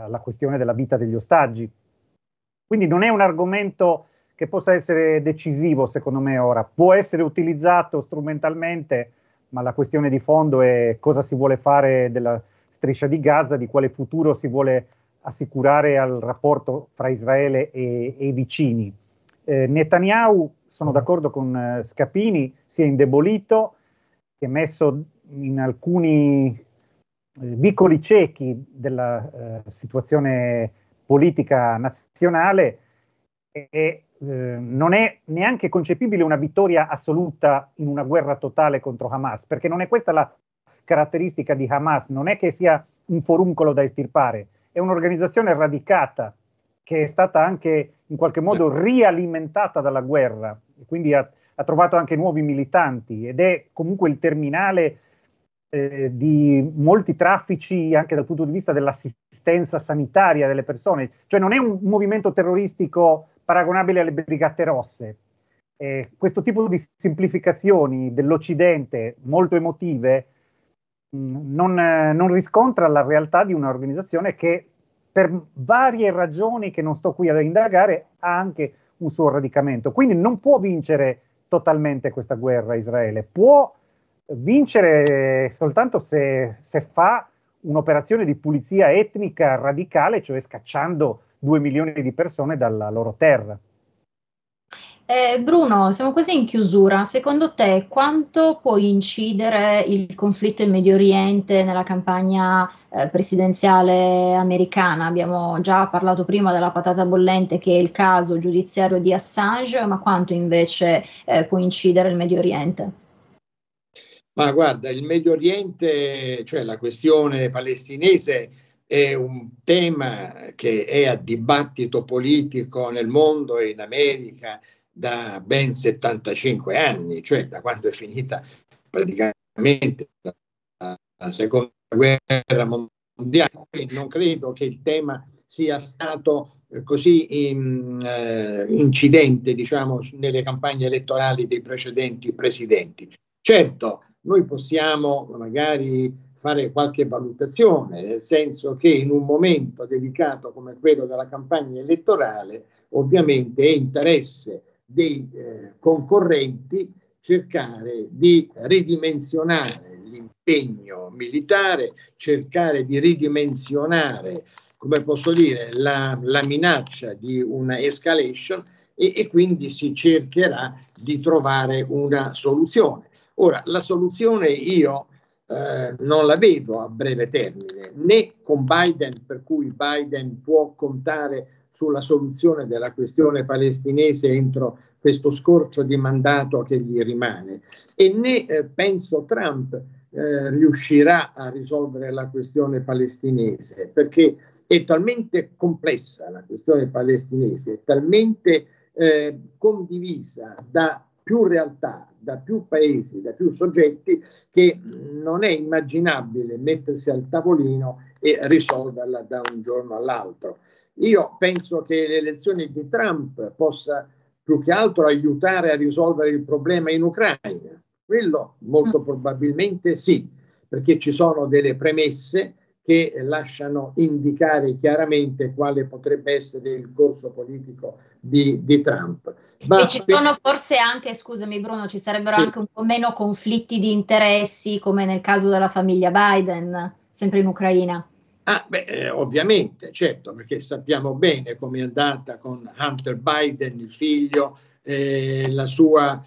alla questione della vita degli ostaggi. Quindi non è un argomento che possa essere decisivo, secondo me, ora. Può essere utilizzato strumentalmente, ma la questione di fondo è cosa si vuole fare della striscia di Gaza, di quale futuro si vuole assicurare al rapporto fra Israele e i vicini. Netanyahu, sono d'accordo con Scapini, si è indebolito, si è messo in alcuni vicoli ciechi della situazione politica nazionale e non è neanche concepibile una vittoria assoluta in una guerra totale contro Hamas, perché non è questa la caratteristica di Hamas, non è che sia un foruncolo da estirpare, è un'organizzazione radicata che è stata anche in qualche modo rialimentata dalla guerra, e quindi ha trovato anche nuovi militanti ed è comunque il terminale di molti traffici anche dal punto di vista dell'assistenza sanitaria delle persone, cioè non è un movimento terroristico paragonabile alle Brigate Rosse. Questo tipo di semplificazioni dell'Occidente molto emotive non riscontra la realtà di un'organizzazione che per varie ragioni che non sto qui ad indagare ha anche un suo radicamento, quindi non può vincere totalmente questa guerra Israele, può vincere soltanto se fa un'operazione di pulizia etnica radicale, cioè scacciando 2 milioni di persone dalla loro terra. Bruno, siamo quasi in chiusura. Secondo te quanto può incidere il conflitto in Medio Oriente nella campagna presidenziale americana? Abbiamo già parlato prima della patata bollente che è il caso giudiziario di Assange, ma quanto invece può incidere il Medio Oriente? Ma guarda, il Medio Oriente, cioè la questione palestinese, è un tema che è a dibattito politico nel mondo e in America da ben 75 anni, cioè da quando è finita praticamente la seconda guerra mondiale. Non credo che il tema sia stato così incidente, diciamo, nelle campagne elettorali dei precedenti presidenti. Certo, noi possiamo magari fare qualche valutazione, nel senso che in un momento delicato come quello della campagna elettorale, ovviamente è interesse dei concorrenti cercare di ridimensionare l'impegno militare, cercare di ridimensionare, come posso dire, la minaccia di una escalation e quindi si cercherà di trovare una soluzione. Ora, la soluzione io non la vedo a breve termine, né con Biden, per cui Biden può contare sulla soluzione della questione palestinese entro questo scorcio di mandato che gli rimane, e né penso Trump riuscirà a risolvere la questione palestinese, perché è talmente complessa la questione palestinese, è talmente condivisa da più realtà, da più paesi, da più soggetti, che non è immaginabile mettersi al tavolino e risolverla da un giorno all'altro. Io penso che l'elezione di Trump possa più che altro aiutare a risolvere il problema in Ucraina. Quello molto probabilmente sì, perché ci sono delle premesse che lasciano indicare chiaramente quale potrebbe essere il corso politico di Trump. E ci sono forse anche, scusami Bruno, ci sarebbero anche un po' meno conflitti di interessi come nel caso della famiglia Biden, sempre in Ucraina. Ovviamente, certo, perché sappiamo bene come è andata con Hunter Biden, il figlio, la sua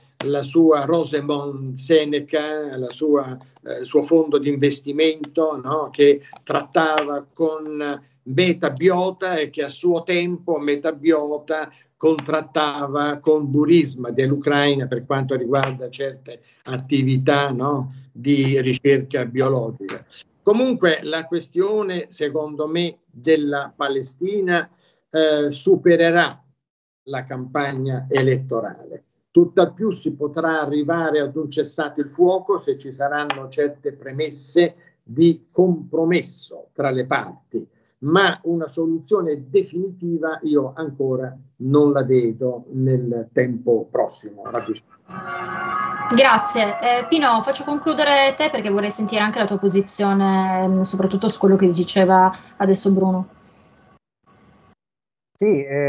Rosemont Seneca, il suo fondo di investimento, no? Che trattava con Metabiota e che a suo tempo Metabiota contrattava con Burisma dell'Ucraina per quanto riguarda certe attività, no? Di ricerca biologica. Comunque la questione, secondo me, della Palestina supererà la campagna elettorale. Tutt'al più si potrà arrivare ad un cessate il fuoco se ci saranno certe premesse di compromesso tra le parti, ma una soluzione definitiva io ancora non la vedo nel tempo prossimo. Grazie. Pino, faccio concludere te perché vorrei sentire anche la tua posizione, soprattutto su quello che diceva adesso Bruno. Sì,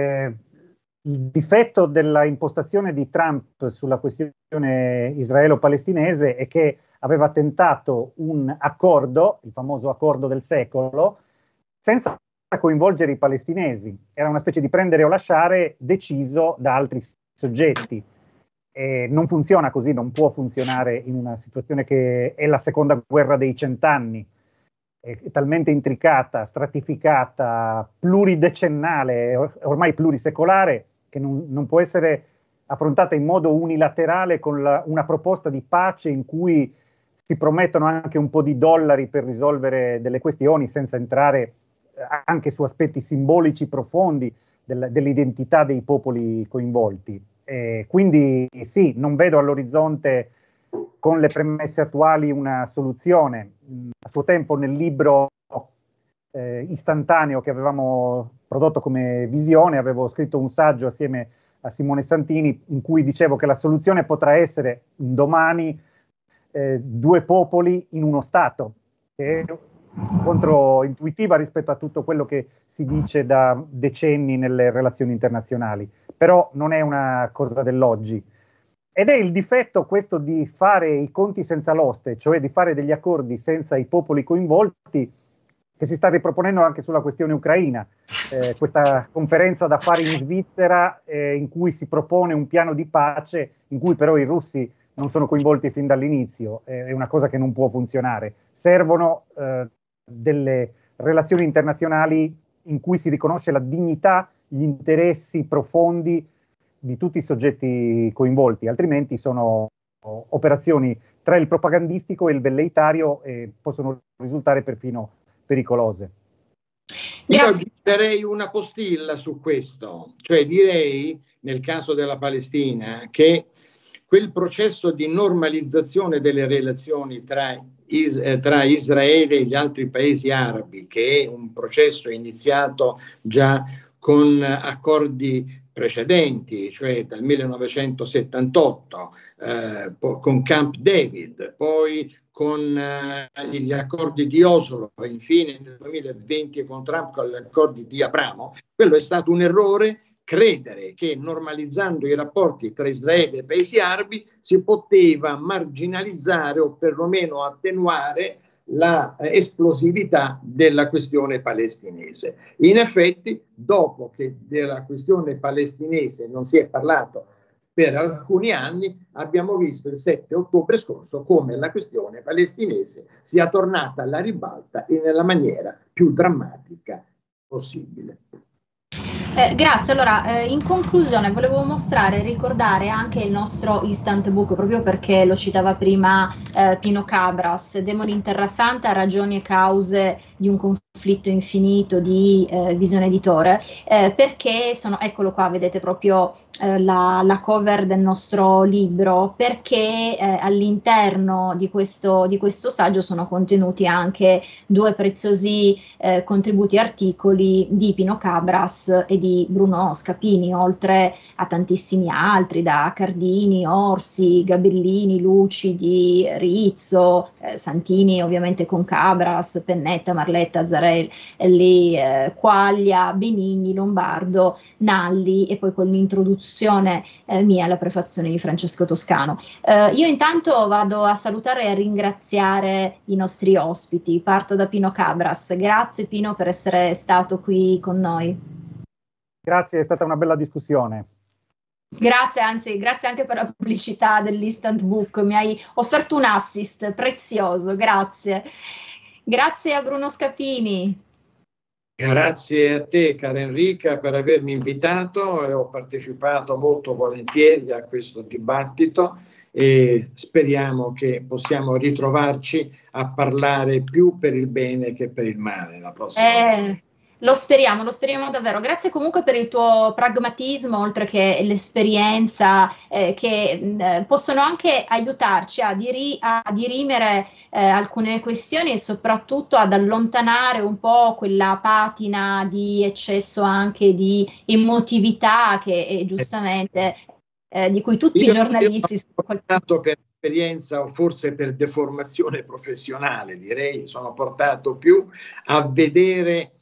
il difetto della impostazione di Trump sulla questione israelo-palestinese è che aveva tentato un accordo, il famoso accordo del secolo, senza coinvolgere i palestinesi. Era una specie di prendere o lasciare deciso da altri soggetti. E non funziona così, non può funzionare in una situazione che è la seconda guerra dei 100 anni. È talmente intricata, stratificata, pluridecennale, ormai plurisecolare, che non può essere affrontata in modo unilaterale con una proposta di pace in cui si promettono anche un po' di dollari per risolvere delle questioni, senza entrare anche su aspetti simbolici profondi dell'identità dei popoli coinvolti. Quindi sì, non vedo all'orizzonte, con le premesse attuali, una soluzione. A suo tempo nel libro istantaneo che avevamo prodotto come Visione avevo scritto un saggio assieme a Simone Santini in cui dicevo che la soluzione potrà essere un domani due popoli in uno Stato, che è controintuitiva rispetto a tutto quello che si dice da decenni nelle relazioni internazionali, però non è una cosa dell'oggi. Ed è il difetto questo di fare i conti senza l'oste, cioè di fare degli accordi senza i popoli coinvolti, che si sta riproponendo anche sulla questione ucraina. Questa conferenza da fare in Svizzera in cui si propone un piano di pace in cui però i russi non sono coinvolti fin dall'inizio, è una cosa che non può funzionare. Servono delle relazioni internazionali in cui si riconosce la dignità, gli interessi profondi di tutti i soggetti coinvolti, altrimenti sono operazioni tra il propagandistico e il velleitario e possono risultare perfino pericolose. Io aggiungerei una postilla su questo, cioè direi nel caso della Palestina che quel processo di normalizzazione delle relazioni tra Israele e gli altri paesi arabi, che è un processo iniziato già con accordi precedenti, cioè dal 1978, con Camp David, poi con gli accordi di Oslo e infine nel 2020 con Trump con gli accordi di Abramo, quello è stato un errore. Credere che normalizzando i rapporti tra Israele e paesi arabi si poteva marginalizzare o perlomeno attenuare la esplosività della questione palestinese. In effetti, dopo che della questione palestinese non si è parlato per alcuni anni, abbiamo visto il 7 ottobre scorso come la questione palestinese sia tornata alla ribalta e nella maniera più drammatica possibile. Grazie, allora in conclusione volevo mostrare e ricordare anche il nostro instant book, proprio perché lo citava prima Pino Cabras, Demoni in Terra Santa, ragioni e cause di un conflitto infinito di Visione Editore, perché sono, eccolo qua, vedete proprio la cover del nostro libro, perché all'interno di questo saggio sono contenuti anche due preziosi contributi articoli di Pino Cabras e di Bruno Scapini, oltre a tantissimi altri, da Cardini, Orsi, Gabellini, Lucidi, Rizzo, Santini ovviamente con Cabras, Pennetta, Marletta, Azzarelli, Quaglia, Benigni, Lombardo, Nalli e poi con l'introduzione mia, la prefazione di Francesco Toscano. Io intanto vado a salutare e a ringraziare i nostri ospiti. Parto da Pino Cabras. Grazie Pino per essere stato qui con noi. Grazie, è stata una bella discussione. Grazie, anzi, grazie anche per la pubblicità dell'Instant Book, mi hai offerto un assist prezioso, grazie. Grazie a Bruno Scapini. Grazie a te, cara Enrica, per avermi invitato e ho partecipato molto volentieri a questo dibattito e speriamo che possiamo ritrovarci a parlare più per il bene che per il male la prossima volta. Lo speriamo davvero. Grazie comunque per il tuo pragmatismo, oltre che l'esperienza, che possono anche aiutarci a dirimere alcune questioni e soprattutto ad allontanare un po' quella patina di eccesso anche di emotività che giustamente di cui tutti i giornalisti sono portato per esperienza o forse per deformazione professionale, direi, sono portato più a vedere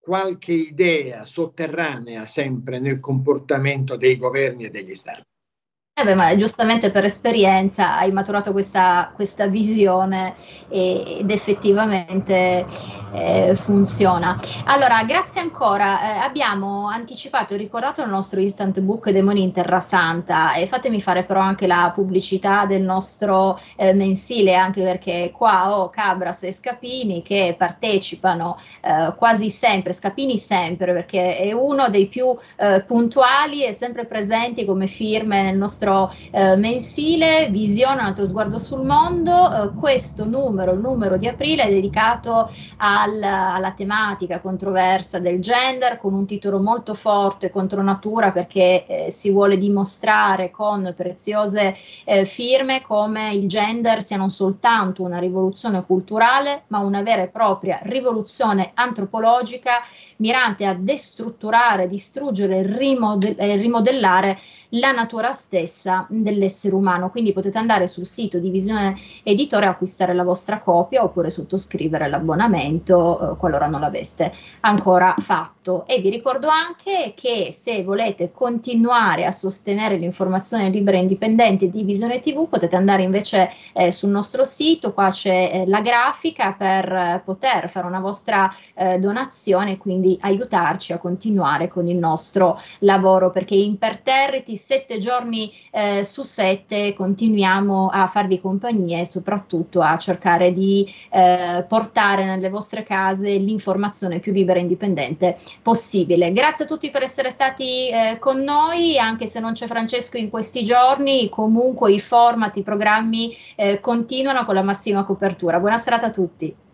qualche idea sotterranea sempre nel comportamento dei governi e degli stati. Ma giustamente per esperienza hai maturato questa visione ed effettivamente funziona. Allora, grazie ancora. Abbiamo anticipato e ricordato il nostro Instant Book Demoni in Terra Santa, e fatemi fare però anche la pubblicità del nostro mensile, anche perché qua ho Cabras e Scapini che partecipano quasi sempre, Scapini sempre, perché è uno dei più puntuali e sempre presenti come firme nel nostro mensile Visione, un altro sguardo sul mondo. Questo numero, il numero di aprile, è dedicato alla tematica controversa del gender, con un titolo molto forte, Contro natura, perché si vuole dimostrare con preziose firme come il gender sia non soltanto una rivoluzione culturale, ma una vera e propria rivoluzione antropologica mirante a destrutturare, distruggere e rimodellare la natura stessa dell'essere umano. Quindi potete andare sul sito di Visione Editore, acquistare la vostra copia oppure sottoscrivere l'abbonamento qualora non l'aveste ancora fatto. E vi ricordo anche che se volete continuare a sostenere l'informazione libera e indipendente di Visione TV, potete andare invece sul nostro sito. Qua c'è la grafica per poter fare una vostra donazione e quindi aiutarci a continuare con il nostro lavoro, perché imperterriti 7 giorni su 7 continuiamo a farvi compagnia e soprattutto a cercare di portare nelle vostre case l'informazione più libera e indipendente possibile. Grazie a tutti per essere stati con noi, anche se non c'è Francesco in questi giorni, comunque i format, i programmi continuano con la massima copertura. Buona serata a tutti.